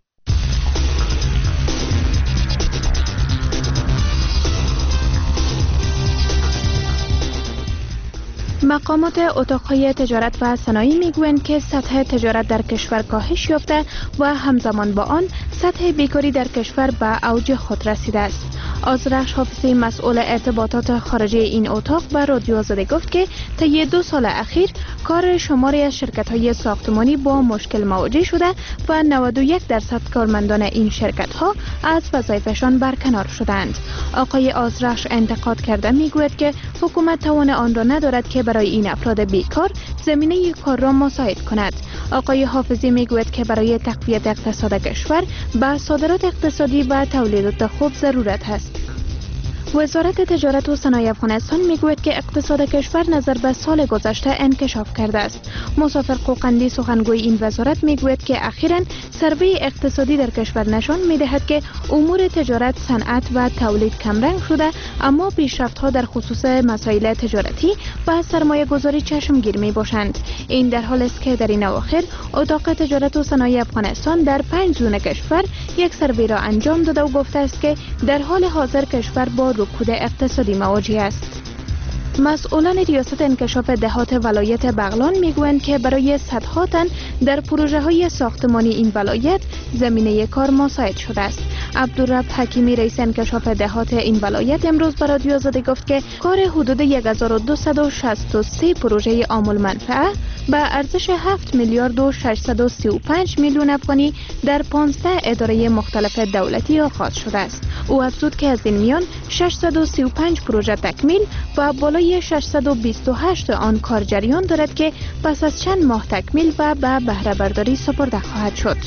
مقامات اتاقهای تجارت و صنایع میگویند که سطح تجارت در کشور کاهش یافته و همزمان با آن سطح بیکاری در کشور به اوج خود رسیده است. آذرخش حافظی مسئول ارتباطات خارجی این اتاق به رادیو آزادی گفت که طی دو سال اخیر کار شماری از شرکت‌های ساختمانی با مشکل مواجه شده و نود و یک درصد کارمندان این شرکت‌ها از وظایفشان برکنار شدند. آقای آذرخش انتقاد کرده میگوید که حکومت توان آن را ندارد که برای این افراد بیکار زمینه کار را مساعد کند. آقای حافظی میگوید که برای تقویت اقتصاد کشور به صادرات اقتصادی و تولیدات خوب ضرورت است. وزارت تجارت و صنایع افغانستان میگوید که اقتصاد کشور نظر به سال گذشته انکشاف کرده است. مسافر قوقندی سخنگوی این وزارت میگوید که اخیراً سروی اقتصادی در کشور نشان میدهد که امور تجارت، صنعت و تولید کمرنگ شده، اما پیشرفت‌ها در خصوص مسائل تجارتی و سرمایه گذاری چشمگیر می باشند. این در حال است که در این اواخر اتاق تجارت و صنایع افغانستان در پنج زون کشور یک سروی را انجام داده و گفته است که در حال حاضر کشور با رکود اقتصادی مواجه است. مسئولان ریاست انکشاف دهات ولایت بغلان میگویند که برای صدها تن در پروژه های ساختمانی این ولایت زمینه کار مساعد شده است. عبدالرب حکیمی رئیس انکشاف دهات این ولایت امروز به رادیو آزادی گفت که کار حدود هزار و دویست و شصت و سه پروژه عامل منفعه به ارزش هفت میلیارد و ششصد و سی و پنج میلیون افغانی در پانزده اداره مختلف دولتی آغاز شده است. او افزود که از این میان ششصد و سی و پنج پروژه تکمیل و بالای ششصد و بیست و هشت آن کار جریان دارد که پس از چند ماه تکمیل و به بهره برداری سپرده خواهد شد.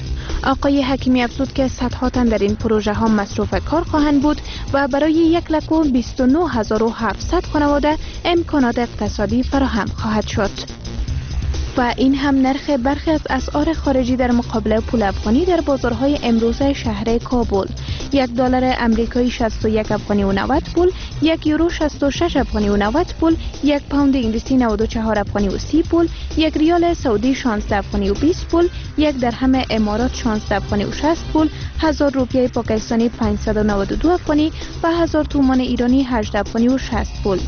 آقای حکیمی افزود که صدها تن در این پروژه ها مصروف کار خواهند بود و برای یک لک و بیست و نه هزار و هفتصد خانواده امکانات اقتصادی فراهم خواهد شد. و این هم نرخ برخی از اسعار خارجی در مقابل پول افغانی در بازارهای امروز شهر کابل: یک دلار امریکایی شصت و یک افغانی و نود پول، یک یورو شصت و شش افغانی و نود پول، یک پوند انگلیسی نود و چهار افغانی و سی پول، یک ریال سعودی شانزده افغانی و بیست پول، یک درهم امارات شانزده افغانی و شصت پول، هزار روپیه پاکستانی پانصد و نود و دو افغانی و هزار تومان ایرانی هجده افغانی و شصت پول.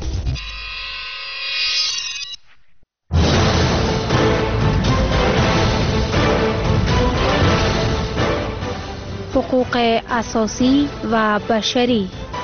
حقوق اساسی و بشری.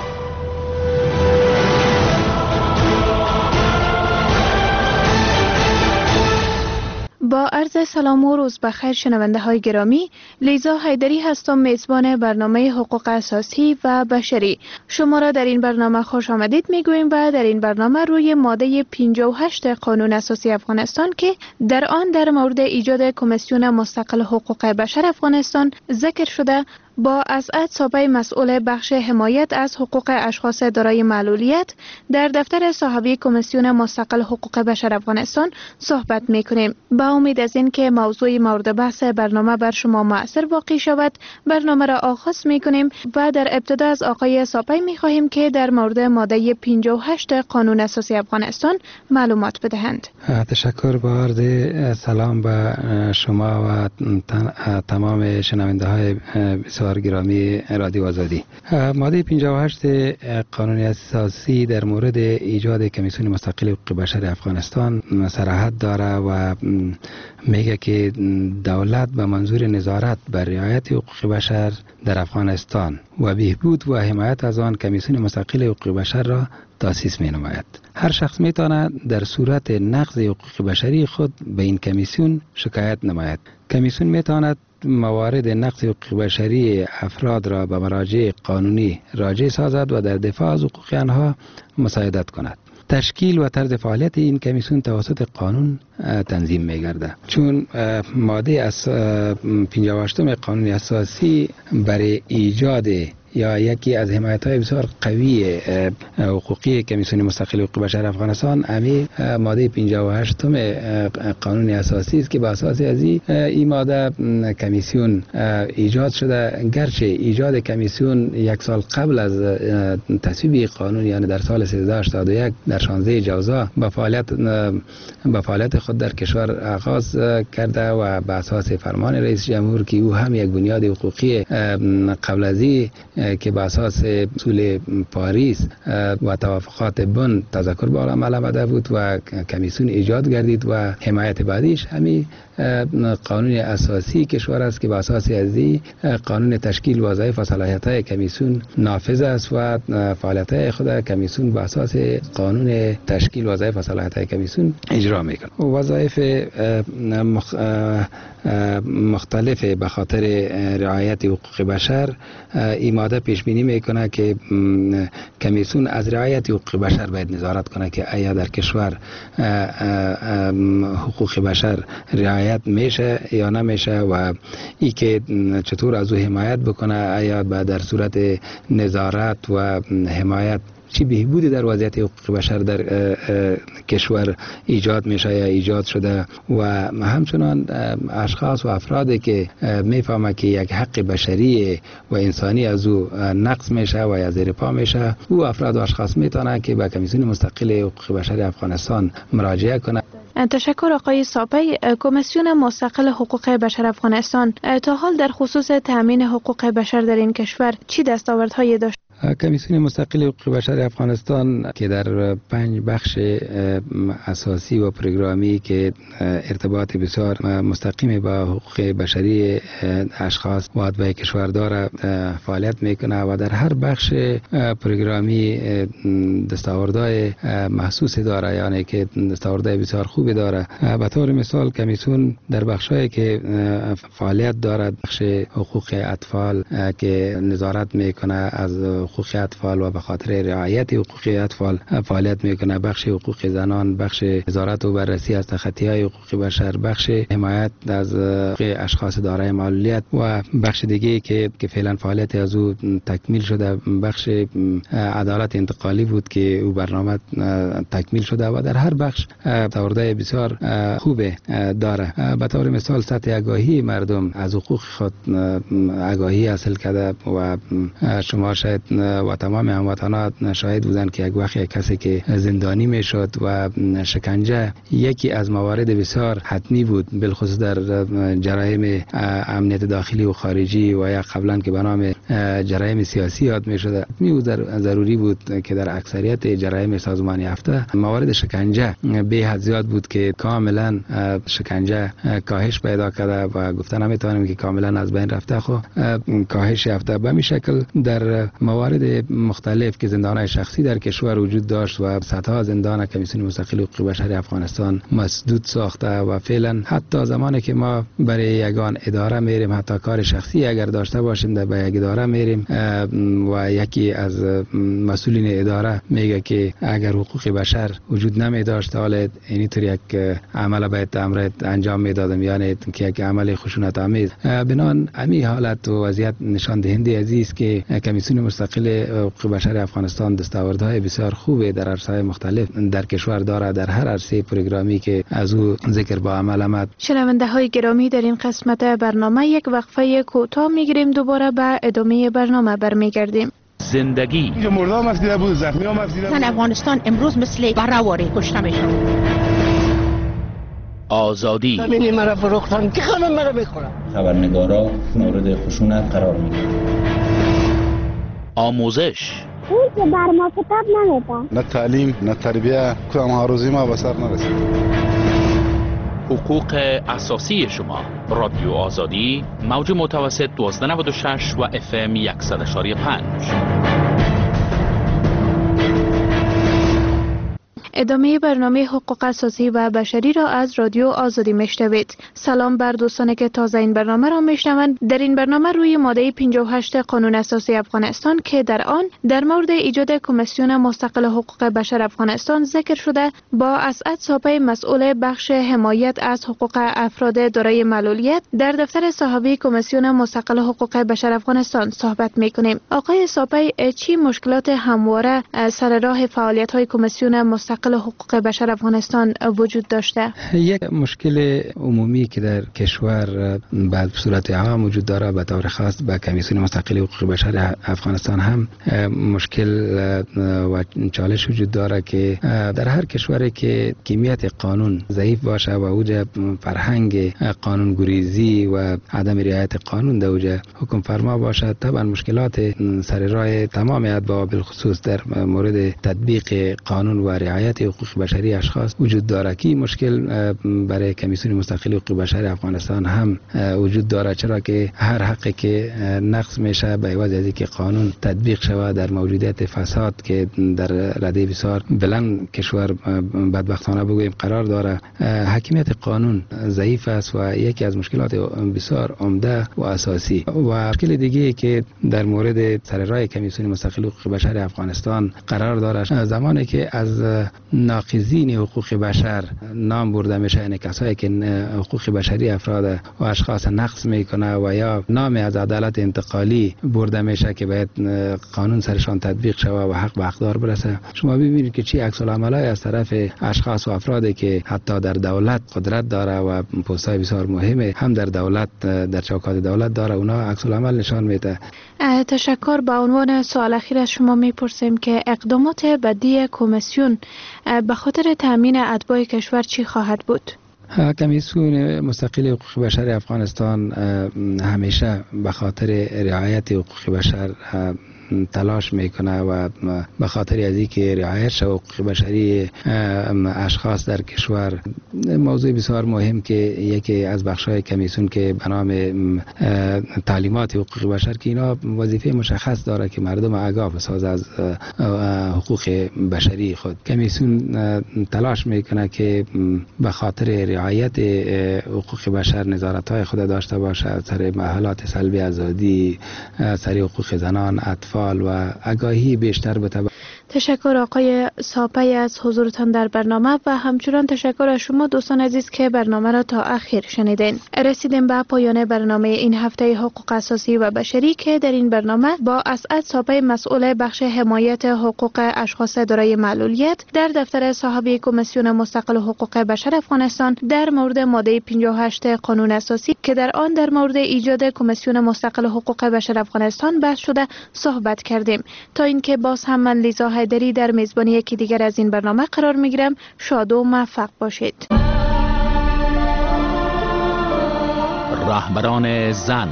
با عرض سلام و روز بخیر شنونده های گرامی، لیزا حیدری هستم، میزبان برنامه حقوق اساسی و بشری. شما را در این برنامه خوش آمدید میگوییم و در این برنامه روی ماده پنجاه و هشت قانون اساسی افغانستان که در آن در مورد ایجاد کمیسیون مستقل حقوق بشر افغانستان ذکر شده با اسعد صابی، مسئول بخش حمایت از حقوق اشخاص دارای معلولیت در دفتر صاحبی کمیسیون مستقل حقوق بشر افغانستان صحبت میکنیم. با امید از این که موضوع مورد بحث برنامه بر شما مؤثر واقع شود، برنامه را آغاز میکنیم و در ابتدا از آقای صابی میخواهیم که در مورد ماده پنجاه و هشت قانون اساسی افغانستان معلومات بدهند. تشکر. با عرض سلام به شما و تمام شنونده های بسیار گرامی رادیو آزادی. ماده پنجاه و هشت قانون اساسی در مورد ایجاد کمیسیون مستقل حقوق بشر افغانستان صراحت داره و میگه که دولت به منظور نظارت بر رعایت حقوق بشر در افغانستان و بهبود و حمایت از آن کمیسیون مستقل حقوق بشر را تأسیس می نماید. هر شخص می تواند در صورت نقض حقوق بشری خود به این کمیسیون شکایت نماید. کمیسیون می تواند موارد نقض حقوق بشری افراد را به مراجع قانونی راجع سازد و در دفاع از حقوق آنها مساعدت کند. تشکیل و طرز فعالیت این کمیسیون توسط قانون تنظیم می گرده، چون ماده از پنجاه و هشت قانون اساسی برای ایجاد یا یکی از حمایت‌های بسیار قوی حقوقی کمیسیون مستقل حقوق بشر افغانستان امی ماده پنجاه و هشت قانون اساسی است که با اساس از این ماده کمیسیون ایجاد شده. گرچه ایجاد کمیسیون یک سال قبل از تصویب قانون، یعنی در سال سیزده هشتاد و یک در شانزده جوزا با فعالیت با فعالیت خود در کشور آغاز کرده و با اساس فرمان رئیس جمهور که او هم یک بنیاد حقوقی قبل از این که با اساس اصول پاریس و توافقات بن تذکر به عمل آمده بود و کمیسیون ایجاد گردید و حمایت بعدیش همین قانون اساسی کشور است که با اساس ازی قانون تشکیل وظایف و صلاحیت‌های کمیسیون نافذ است و فعالیت‌های خود کمیسیون با اساس قانون تشکیل وظایف و صلاحیت‌های کمیسیون اجرا می‌کند. وظایف مختلف به خاطر رعایت حقوق بشر این ماده پیش بینی میکنه که کمیسیون از رعایت حقوق بشر باید نظارت کنه که آیا در کشور حقوق بشر رعایت میشه یا نمیشه و ای که چطور از او حمایت بکنه، آیا در صورت نظارت و حمایت چی بهبودی در وضعیت حقوق بشر در کشور ایجاد میشه یا ایجاد شده و همچنان اشخاص و افرادی که میفهمه که یک حق بشری و انسانی از او نقض میشه و یا زیر پا میشه، او افراد و اشخاص میتونه که به کمیسیون مستقل حقوق بشر افغانستان مراجعه کنه. تشکر آقای صابی. کمیسیون مستقل حقوق بشر افغانستان تا حال در خصوص تأمین حقوق بشر در این کشور چی دستاوردهایی داشت؟ کمیسیون مستقل حقوق بشر افغانستان که در پنج بخش اساسی و پروگرامی که ارتباط بسیار مستقیم با حقوق بشری اشخاص و اتباع کشور داره فعالیت میکنه و در هر بخش پروگرامی دستاوردهای محسوس داره، یعنی که دستاوردهای بسیار خوبی داره. به طور مثال کمیسیون در بخشایی که فعالیت دارد، بخش حقوق اطفال که نظارت میکنه از حقوق اطفال و به خاطر رعایت حقوق اطفال فعالیت میکنه. بخش حقوق زنان، بخش نظارت و بررسی از تخطی‌های حقوق بشر، بخش حمایت از اشخاص دارای معلولیت و بخش دیگه که که فعلا فعالیت از او تکمیل شده، بخش عدالت انتقالی بود که او برنامه تکمیل شده و در هر بخش تورده بسیار خوب داره. به طور مثال سطح آگاهی مردم از حقوق خود آگاهی حاصل کرده و شما شاید و تمام هموطنان شاهد بودن که یک وقت کسی که زندانی میشد و شکنجه یکی از موارد بسیار حتمی بود، بالخصوص در جرایم امنیت داخلی و خارجی و یا قبلا که به نام جرایم سیاسی یاد میشد. می ضروری بود که در اکثریت جرایم سازمانی یافته موارد شکنجه به حد زیاد بود که کاملا شکنجه کاهش پیدا کرده و گفتن نمیتونیم که کاملا از بین رفته، خو کاهش یافته. به این شکل در موارد مختلف که زندان‌های شخصی در کشور وجود داشت و صدها زندان کمیسیون مستقل حقوق بشر افغانستان مسدود ساخته و فعلا حتی زمانی که ما برای یگان اداره میریم، حتی کار شخصی اگر داشته باشیم در به یک اداره میریم و یکی از مسئولین اداره میگه که اگر حقوق بشر وجود نمی داشت حالا اینطور یک عمل باید امر انجام میدادم، یعنی که یک عمل خشونت آمیز. بنان امی حالت و وضعیت نشان دهنده عزیز که کمیسیون مستقل حقوق بشر افغانستان دستاوردهای بسیار خوبه در عرصه‌های مختلف در کشور داره، در هر عرصه پروگرامی که از او ذکر با عمل آمد. شنونده های گرامی، در این قسمت برنامه یک وقفه کوتاه میگیریم، دوباره به ادامه برنامه برمیگردیم. زندگی مردم افزیده بود، زخمی هم افزیده بود. افغانستان امروز مثل برآوری کشته میشن. آزادی همینی مرا فروختن که خانم مرا بخورم. خبرنگارا مورد خشونت قرار میگیرن. آموزش اون که بر ما کتاب نمیدن، نه تعلیم نه تربیه، کدام ها روزی ما به سر نرسید. حقوق اساسی شما. رادیو آزادی، موج متوسط دوازده نود و شش و اف ام صد و پنج. ادامه برنامه حقوق اساسی و بشری را از رادیو آزادی میشنوید. سلام بر دوستانی که تازه این برنامه را میشنوند. در این برنامه روی ماده پنجاه و هشت قانون اساسی افغانستان که در آن در مورد ایجاد کمیسیون مستقل حقوق بشر افغانستان ذکر شده، با اسعد ساپی مسئول بخش حمایت از حقوق افراد دارای معلولیت در دفتر صحابی کمیسیون مستقل حقوق بشر افغانستان صحبت میکنیم. آقای ساپی، چی مشکلات همواره سر راه فعالیت های کمیسیون مستقل حقوق بشر افغانستان وجود داشته؟ یک مشکل عمومی که در کشور به صورت عام وجود داره، به طور خاص به کمیسیون مستقل حقوق بشر افغانستان هم مشکل و چالش وجود داره که در هر کشوری که کمیت قانون ضعیف باشه و اوجه فرهنگ قانون گریزی و عدم رعایت قانون در اوجه حکم فرما باشه، طبعا مشکلات سر راه تمام ادعا بالخصوص در مورد تطبیق قانون و رعایت حقوق بشری اشخاص وجود داره. که مشکل برای کمیسیون مستقل حقوق بشر افغانستان هم وجود داره، چرا که هر حقی که نقض میشه به عوض از اینکه قانون تطبیق شود در موجودیت فساد که در رده بسیار بلند کشور بدبختانه بگوییم قرار داره، حاکمیت قانون ضعیف است و یکی از مشکلات بسیار عمده و اساسی. و مشکل دیگه که در مورد سر راه کمیسیون مستقل حقوق بشر افغانستان قرار داره، زمانی که از ناقضین حقوق بشر نام برده میشه، یعنی کسایی که حقوق بشری افراد و اشخاص نقض میکنه و یا نام از عدالت انتقالی برده میشه که باید قانون سرشان تطبیق شود و حق به حقدار برسه، شما ببینید که چی عکس العملای از طرف اشخاص و افرادی که حتی در دولت قدرت داره و پست‌های بسیار مهمه هم در دولت در چوکات دولت داره، اونا عکس العمل نشان میده. تشکر. به عنوان سوال اخیر از شما میپرسیم که اقدامات بعدی کمیسیون به خاطر تامین اتباع کشور چی خواهد بود؟ کمیسیون مستقل حقوق بشر افغانستان همیشه به خاطر رعایت حقوق بشر تلاش میکنه و به خاطر از اینکه رعایت حقوق بشری اشخاص در کشور موضوع بسیار مهم که یکی از بخش‌های کمیسیون که به نام تعلیمات حقوق بشر که اینا وظیفه مشخص داره که مردم آگاه بسازه از حقوق بشری خود. کمیسیون تلاش میکنه که به خاطر رعایت حقوق بشر نظارت‌های خود داشته باشه سر محلات سلب آزادی، سر حقوق زنان، اطفال اطفال و آگاهی بیشتر به تبع. تشکر آقای ساپی از حضورتان در برنامه و همچنان تشکر از شما دوستان عزیز که برنامه را تا اخیر شنیدین. رسیدیم به پایان برنامه این هفته حقوق اساسی و بشری که در این برنامه با اسعد ساپی مسئول بخش حمایت حقوق اشخاص دارای معلولیت در دفتر صاحب کمیسیون مستقل حقوق بشر افغانستان در مورد ماده پنجاه و هشت قانون اساسی که در آن در مورد ایجاد کمیسیون مستقل حقوق بشر افغانستان بحث شده صحبت کردیم. تا اینکه باز هم من لیزا حیدری در میزبانی یکی دیگر از این برنامه قرار میگیرم. شاد و موفق باشید. رهبران زن.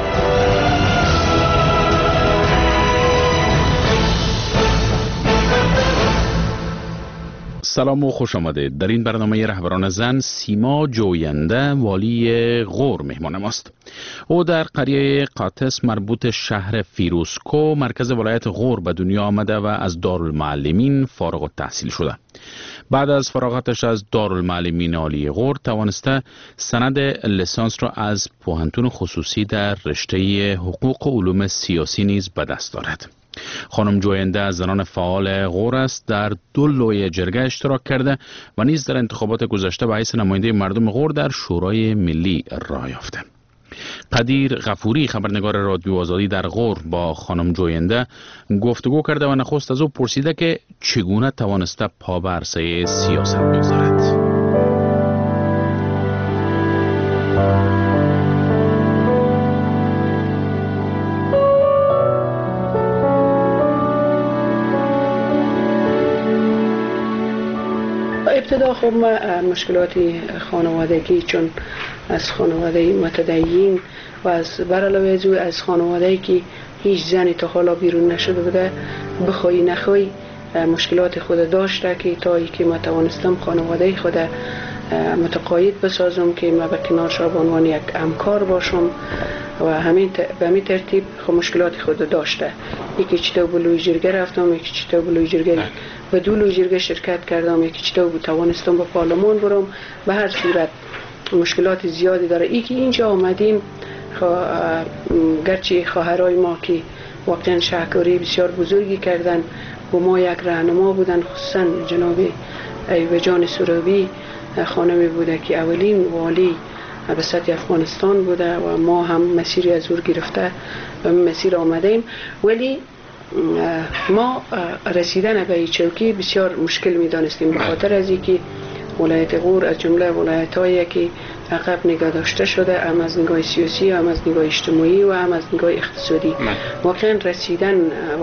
سلام و خوش آمدید. در این برنامه رهبران زن سیما جوینده والی غور مهمان ماست. او در قریه قاطس مربوط شهر فیروزکو مرکز ولایت غور به دنیا آمده و از دارالمعلمین فارغ التحصیل شده. بعد از فراغتش از دارالمعلمین عالی غور توانسته سند لیسانس را از پوهنتون خصوصی در رشته حقوق و علوم سیاسی نیز به دست دارد. خانم جوینده از زنان فعال غور است. در دو لوی جرگه اشتراک کرده و نیز در انتخابات گذشته به حیث نماینده مردم غور در شورای ملی راه یافته. قدیر غفوری خبرنگار رادیو آزادی در غور با خانم جوینده گفتگو کرده و نخست از او پرسیده که چگونه توانسته پا به عرصه سیاست بگذارد. ابتدا خب ما مشکلات خانوادگی، چون از خانواده متدین و از برعلاوه از او از خانواده‌ای که هیچ زنی تا حالا بیرون نشده بوده، بخوای نخوای مشکلات خود داشته که تا ای که ما توانستم خانواده خود متقاعد بسازم که ما به کنارش به عنوان یک همکار باشم و همین به همین ترتیب خب مشکلات خود داشته. یکی چطور به لوی جرگه رفتم، یکی چطور به لوی جرگه به دو لوی جرگه شرکت کردم، یکی چطور توانستم به پارلمان برم. به هر صورت مشکلات زیادی داره. ای که اینجا آمدیم گرچه خواهرای ما که واقعا شهکاری بسیار بزرگی کردن و ما یک راهنما بودن، خصوصا جناب ایوجان سروی خانمی بوده که اولین والی به سطح افغانستان بوده و ما هم مسیری از او گرفته و مسیر آمدیم. ولی ما رسیدن به این چوکی بسیار مشکل می دانستیم، به خاطر از اینکه ولایت غور از جمله ولایت‌هایی که عقب نگاه داشته شده، هم از نگاه سیاسی، هم از نگاه اجتماعی و هم از نگاه اقتصادی. واقعا رسیدن و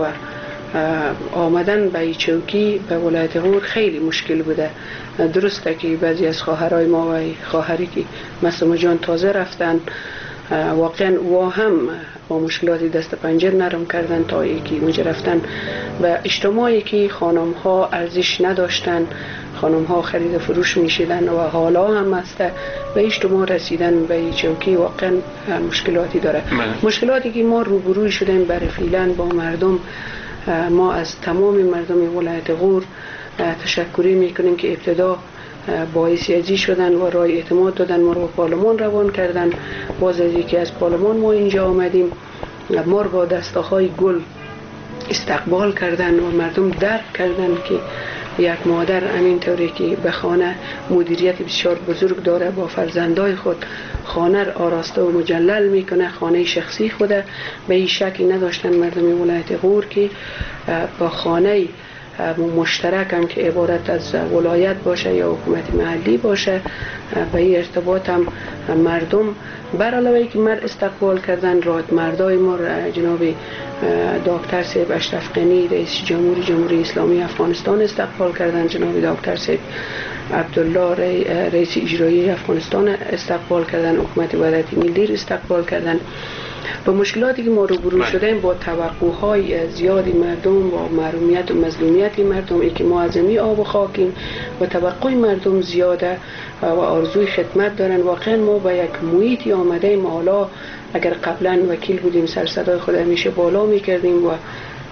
آمدن به این چوکی به ولایت غور خیلی مشکل بوده. درسته که بعضی از خواهرای ما و خواهری که مثل جان تازه رفتن واقعا و هم با مشکلاتی دست پنجه نرم کردن تا اینکه اونجا رفتن و اجتماعی که خانم ها ارزش نداشتن، خانم ها خرید و فروش میشدن و حالا هم است به اجتماع رسیدن به این چوکی واقعا مشکلاتی داره. مشکلاتی که ما روبروی شدیم برای فعلا با مردم، ما از تمام مردم ولایت غور تشکری میکنیم که ابتدا باعث ازی شدن و رای اعتماد دادن، ما رو به پارلمان روان کردن. باز از اینکه از پارلمان ما اینجا آمدیم ما رو با دستاهای گل استقبال کردن و مردم درک کردن که یک مادر همین طوری که به خانه مدیریت بسیار بزرگ داره، با فرزندای خود خانه را آراسته و مجلل میکنه، خانه شخصی خوده. به این شکی نداشتن مردم ولایت غور که با خانه مشترک هم که عبارت از ولایت باشه یا حکومت محلی باشه به این ارتباط هم مردم بر علاوه که مرد استقبال کردن. راد مردای ما جناب دکتر صاحب اشرف غنی رئیس جمهوری جمهوری اسلامی افغانستان استقبال کردن، جناب دکتر صاحب عبدالله رئیس اجرایی افغانستان استقبال کردن، حکومت وحدت ملی استقبال کردن. با مشکلاتی که ما روبرو شدیم با توقعهای زیادی مردم، با محرومیت و مظلومیت مردم، ای که ما از می آب و خاکیم و توقع مردم زیاده و آرزوی خدمت دارن. واقعا ما با یک محیطی آمده ایم. حالا اگر قبلا وکیل بودیم سر صدای خود همیشه بالا می کردیم و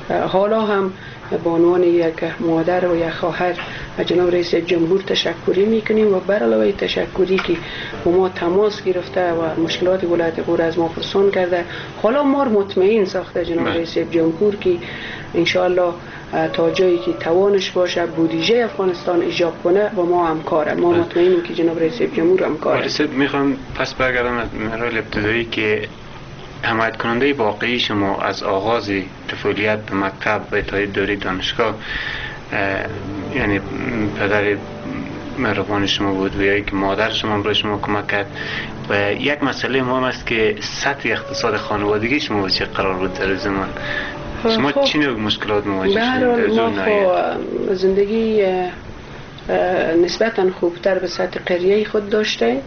حالا هم به عنوان یک مادر و یک خواهر جناب رئیس جمهور تشکری میکنیم و بر علاوه تشکری که با ما تماس گرفته و مشکلات ولایت غور از ما پرسان کرده، حالا ما مطمئن ساخته جناب رئیس جمهور که انشاءالله تا جایی که توانش باشه بودجه افغانستان ایجاب کنه با ما همکاره. ما مطمئنیم که جناب رئیس جمهور همکاره. رئیس میخوام پس برگردم از مراحل ابتدایی که حمایت کننده واقعی شما از آغاز طفولیت به مکتب و تا دوره دانشگاه یعنی پدر مهربان شما بود و یا که مادر شما برای شما کمک کرد و یک مسئله مهم است که سطح اقتصاد خانوادگی شما به چه قرار بود در زمان؟ شما چی نوع مشکلات مواجه شدید؟ ما زندگی نسبتا خوبتر به سطح قریه خود داشتیم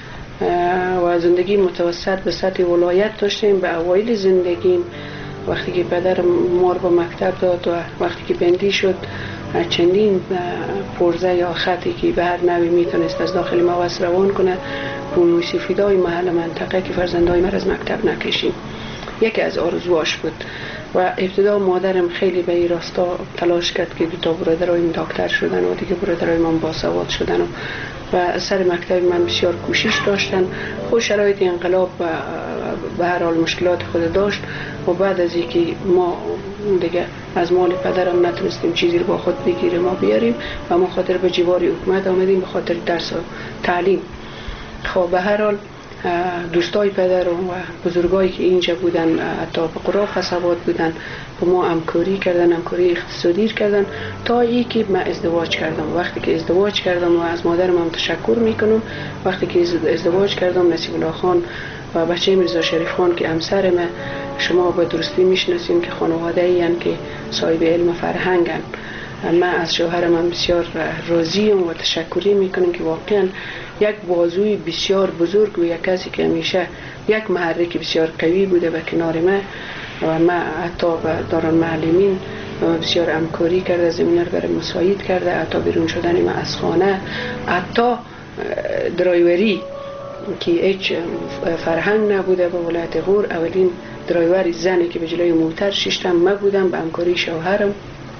و زندگی متوسط به سطح ولایت داشتیم. به اوایل زندگیم وقتی که پدر ما رو به مکتب داد و وقتی که بندی شد چندین پرزه یا خطی که به هر نوی میتونست از داخل موث روان کنه بومی سفیدای محل منطقه که فرزندای من از مکتب نکشیم یکی از آرزواش بود و ابتدا مادرم خیلی به این راستا تلاش کرد که دو تا برادرایم دکتر شدن و دیگه برادرای من باسواد شدن و و سر مکتب من بسیار کوشش داشتن. خود شرایط انقلاب و به هر حال مشکلات خود داشت و بعد از اینکه ما دیگه از مال پدرم نتونستیم چیزی رو با خود بگیریم ما بیاریم و ما خاطر به جوار حکومت آمدیم به خاطر درس و تعلیم. خب به هر حال دوستای پدر و بزرگایی که اینجا بودن حتی به قراف حسابات بودن با ما همکاری کردن، همکاری اقتصادی کردن تا ای که من ازدواج کردم. وقتی که ازدواج کردم و از مادرم هم تشکر میکنم، وقتی که ازدواج کردم نصیب الله خان و بچه میرزا شریف خان که همسر من شما به درستی میشناسین که خانواده این که صاحب علم فرهنگن. من از شوهرم هم بسیار راضیم و تشکری میکنم که واقعا یک بازوی بسیار بزرگ و یک کسی که همیشه یک محرک بسیار قوی بوده و کنار من و من حتی به داران معلمین بسیار همکاری کرده، زمینه رو برای مساعد کرده، حتی بیرون شدن من از خانه، حتی درایوری که هیچ فرهنگ نبوده به ولایت غور. اولین درایوری زنی که به جلوی موتر ششتم من بودم به همکاری شوهرم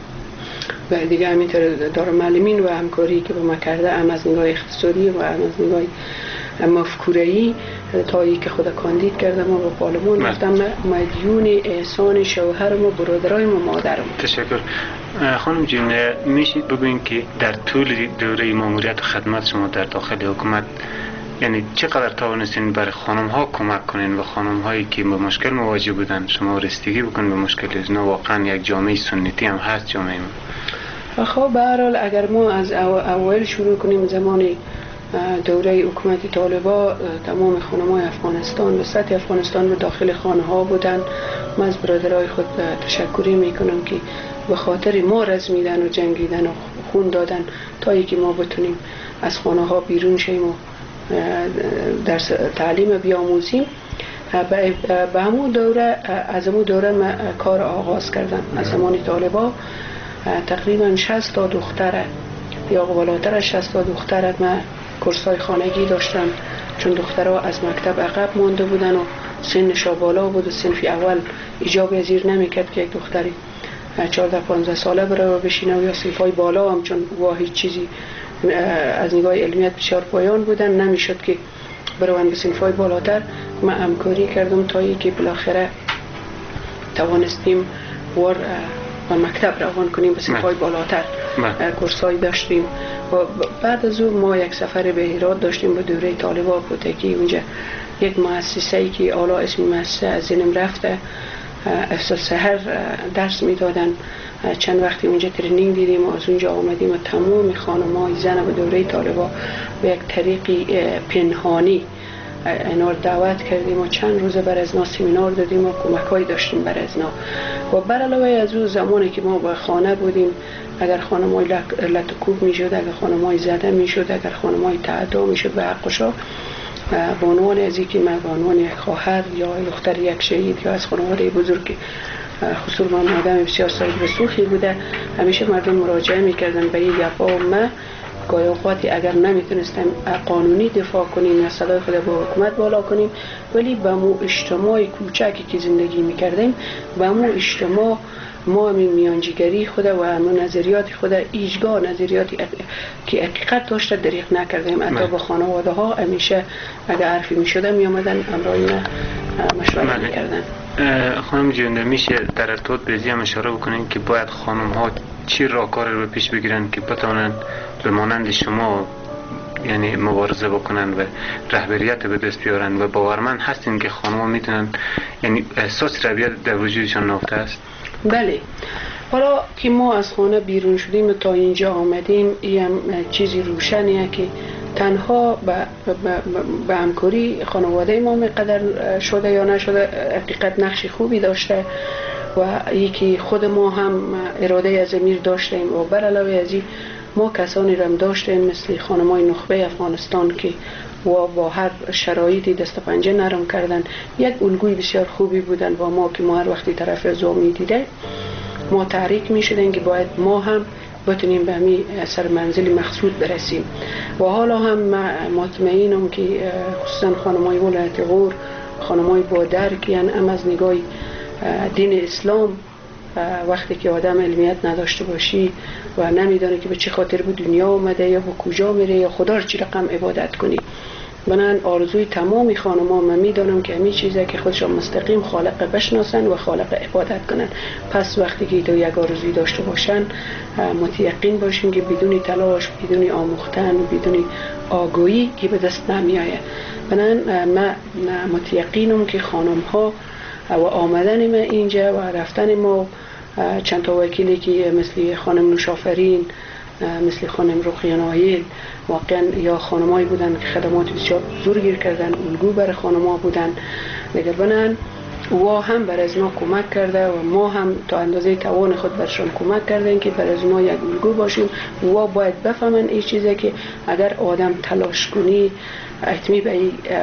و دیگه همینطور دارم معلمین و همکاری که با ما کرده هم از نگاه اقتصادی و هم از نگاه مفکوره‌ای تا ای که خدا کاندید کردم و با پارلمان رفتم مدیون احسان شوهرم و برادرایم و مادرم. تشکر. خانم جون میشید بگوین که در طول دوره ماموریت و خدمت شما در داخل حکومت یعنی چقدر توانستین برای خانم ها کمک کنین و خانم هایی که با مشکل مواجه بودن شما رسیدگی بکنین به مشکل اینا؟ واقعا یک جامعه سنتی هم هست جامعه ما. خب به هر حال اگر ما از اول شروع کنیم زمان دوره حکومت طالبا تمام خانم‌های افغانستان به سطح افغانستان به داخل خانه ها بودن. من از برادرای خود تشکری میکنم که به خاطر ما رزمیدن و جنگیدن و خون دادن تا اینکه ما بتونیم از خانه ها بیرون شیم و درس تعلیم بیاموزیم. به همون دوره از همون دوره من کار آغاز کردم. از زمان طالبا تقریبا شصت تا دختره یا بالاتر از شصت تا دختره من کورسای خانگی داشتم، چون دخترها از مکتب عقب مانده بودن و سنشا بالا بود و صنف اول ایجاب زیر نمیکرد که یک دختری چهارده پانزده ساله برای بشینه و یا صنفای بالا هم چون واحد چیزی از نگاه علمیت بسیار پایان بودن نمیشد که بروند به صنفای بالاتر. من همکاری کردم تا ای که بالاخره توانستیم وار و مکتب روان کنیم به صنفای بالاتر. کورسای داشتیم و بعد از اون ما یک سفر به هرات داشتیم به دوره طالبا بوده که اونجا یک مؤسسه ای که حالا اسم مؤسسه از ذهنم رفته افسر سحر درس میدادن. چند وقتی اونجا ترینینگ دیدیم و از اونجا آمدیم و تمام خانم‌های زن به دوره طالبا به یک طریقی پنهانی اینا رو دعوت کردیم و چند روز بر از ما سمینار دادیم و کمک‌های داشتیم بر از ما. و بر علاوه از اون زمانی که ما با خانه بودیم اگر خانم‌های لطکوب میشد، اگر خانم‌های زده میشد، اگر خانم‌های تعدا میشد به حقشا به عنوان از اینکه من به عنوان یک خواهر یا دختر یک شهید یا از خانواده بزرگ خصوصا من آدم بسیار صاحب رسوخی بوده همیشه مردم مراجعه میکردن به این گپا و من گاهی اوقاتی اگر نمیتونستم قانونی دفاع کنیم یا صدای خود با حکومت بالا کنیم ولی با مو اجتماع کوچکی که زندگی میکردیم با مو اجتماع ما همین میانجیگری خود و همون نظریات خود ایجگاه نظریاتی که حقیقت داشته دریغ نکردیم. حتی با خانواده ها همیشه اگر حرفی میشده میامدن امرای ما مشورت میکردن. خانم جوینده میشه در ارتباط به زیم اشاره بکنین که باید خانم ها چی راهکار رو پیش بگیرن که بتوانن به مانند شما یعنی مبارزه بکنن و رهبریت به دست بیارن و باورمند هستین که خانم ها میتونن یعنی احساس رهبریت در وجودشان نهفته است؟ بله. حالا که ما از خانه بیرون شدیم تا اینجا آمدیم این چیزی روشنیه که تنها به همکاری خانواده ما مقدر شده یا نشده حقیقت نقش خوبی داشته و یکی خود ما هم اراده از امیر داشتیم و بر علاوه از این ما کسانی رم داشتیم مثل خانمای نخبه افغانستان که و با هر شرایطی دست پنجه نرم کردن یک الگوی بسیار خوبی بودن و ما که ما هر وقتی طرف از می دیده ما تحریک می شدن که باید ما هم بتونیم به همین سر منزل مقصود برسیم و حالا هم مطمئنم که خصوصا خانمای ولایت غور خانمای با درکی هم از نگاه دین اسلام وقتی که آدم علمیت نداشته باشی و نمیدونه که به چه خاطر به دنیا اومده یا به کجا میره یا خدا رو چی رقم عبادت کنی. من آرزوی تمامی خانم‌ها من میدونم که همین چیزه که خودشان مستقیم خالق بشناسن و خالق عبادت کنن. پس وقتی که دو یک آرزوی داشته باشن متیقن باشیم که بدون تلاش بدون آموختن بدون آگاهی که به دست نمیآید. من من متیقنم که خانم‌ها و آمدن ما اینجا و رفتن ما چند تا وکیلی که مثل خانم نوشافرین مثل خانم رقیه نایل واقعا یا خانمایی بودن که خدمات بسیار بزرگی کردن الگو برای خانم‌ها بودن دیگر بنان و هم بر از ما کمک کرده و ما هم تا اندازه توان خود برشان کمک کردن که بر از ما یک الگو باشیم و باید بفهمن این چیزه که اگر آدم تلاش کنی حتمی به,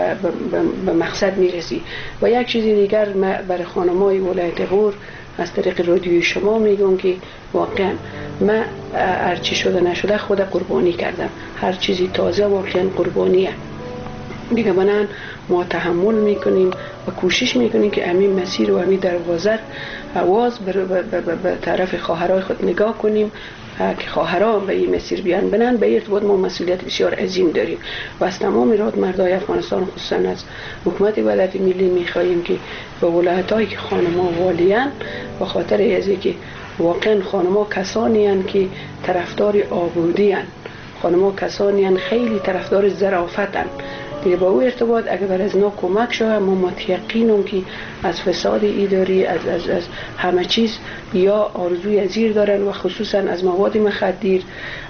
به مقصد میرسی. و یک چیز دیگر ما برای خانم‌های ولایت غور از طریق رادیوی شما میگم که واقعا من هر چی شده نشده خود قربانی کردم. هر چیزی تازه واقعا قربانیه دیگه. بنان ما تحمل میکنیم و کوشش میکنیم که همین مسیر و همین دروازه آواز به طرف خواهرای خود نگاه کنیم که خواهرها به این مسیر بیان. بنان به ارتباط ما مسئولیت بسیار عظیم داریم و از تمام ایراد مردای افغانستان خصوصا از حکومت ولایت ملی میخواهیم که به ولایت‌هایی که خانم‌ها والیان به خاطر از اینکه واقعا خانم‌ها کسانی هستند که طرفدار آبادی هستند، خانم‌ها کسانی هستند خیلی طرفدار ظرافت هستند دیگه. با او ارتباط اگر بر از نا کمک شود ما متیقنیم که از فساد اداری از از از همه چیز یا آرزوی زیر دارن و خصوصا از مواد مخدر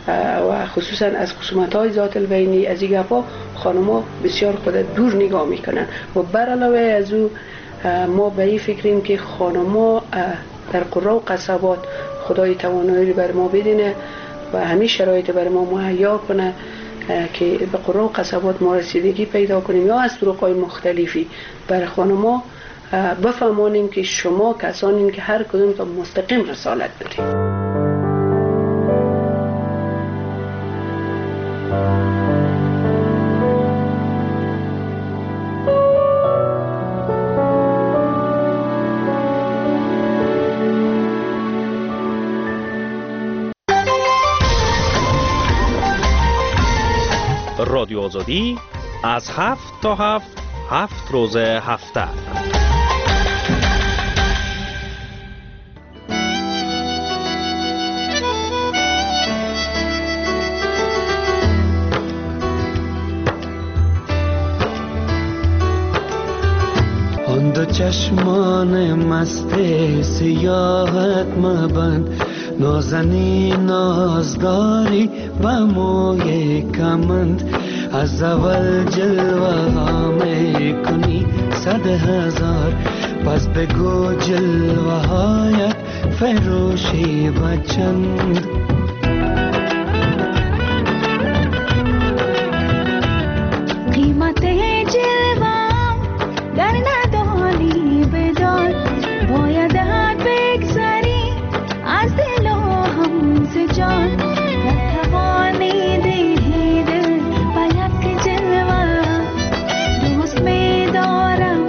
و خصوصا از خصومت‌های ذات البینی از این گپا خانم‌ها بسیار خود دور نگاه میکنن. و بر علاوه از او ما به این فکریم که خانم‌ها در قرا و قصبات خدای توانایی بر ما بدینه و همین شرایط بر ما مهیا کنه که به قرا و قصبات ما رسیدگی پیدا کنیم یا از طرق‌های مختلفی برای خانم‌ها بفهمانیم که شما کسانین که هر کدوم تا مستقیم رسالت دارید. رادیو آزادی از هفت تا هفت هفت روز هفته. آن دو چشمان مست سیاحت مبند، نازنی نازداری و موی کمند، از اول جلوه ها می کنی صد هزار، پس بگو جلوه هایت فروشی و چند. قیمت جلوه در ندانی بدان، باید بگذری از دل و هم ز جان، نتوانی دهی دل باید که جلوه دوست می دارم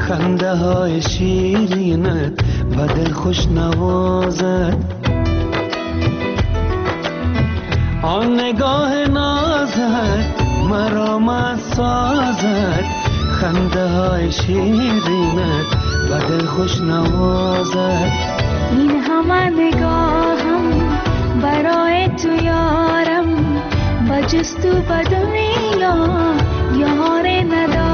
خنده های شیرینت و دل خوش نوازد آن نگاه نازت مرا مست سازد خنده های شیرینت و دل خوش نوازد این همه نگاهم برای تو یارم با جستو با دنیا یار ندارم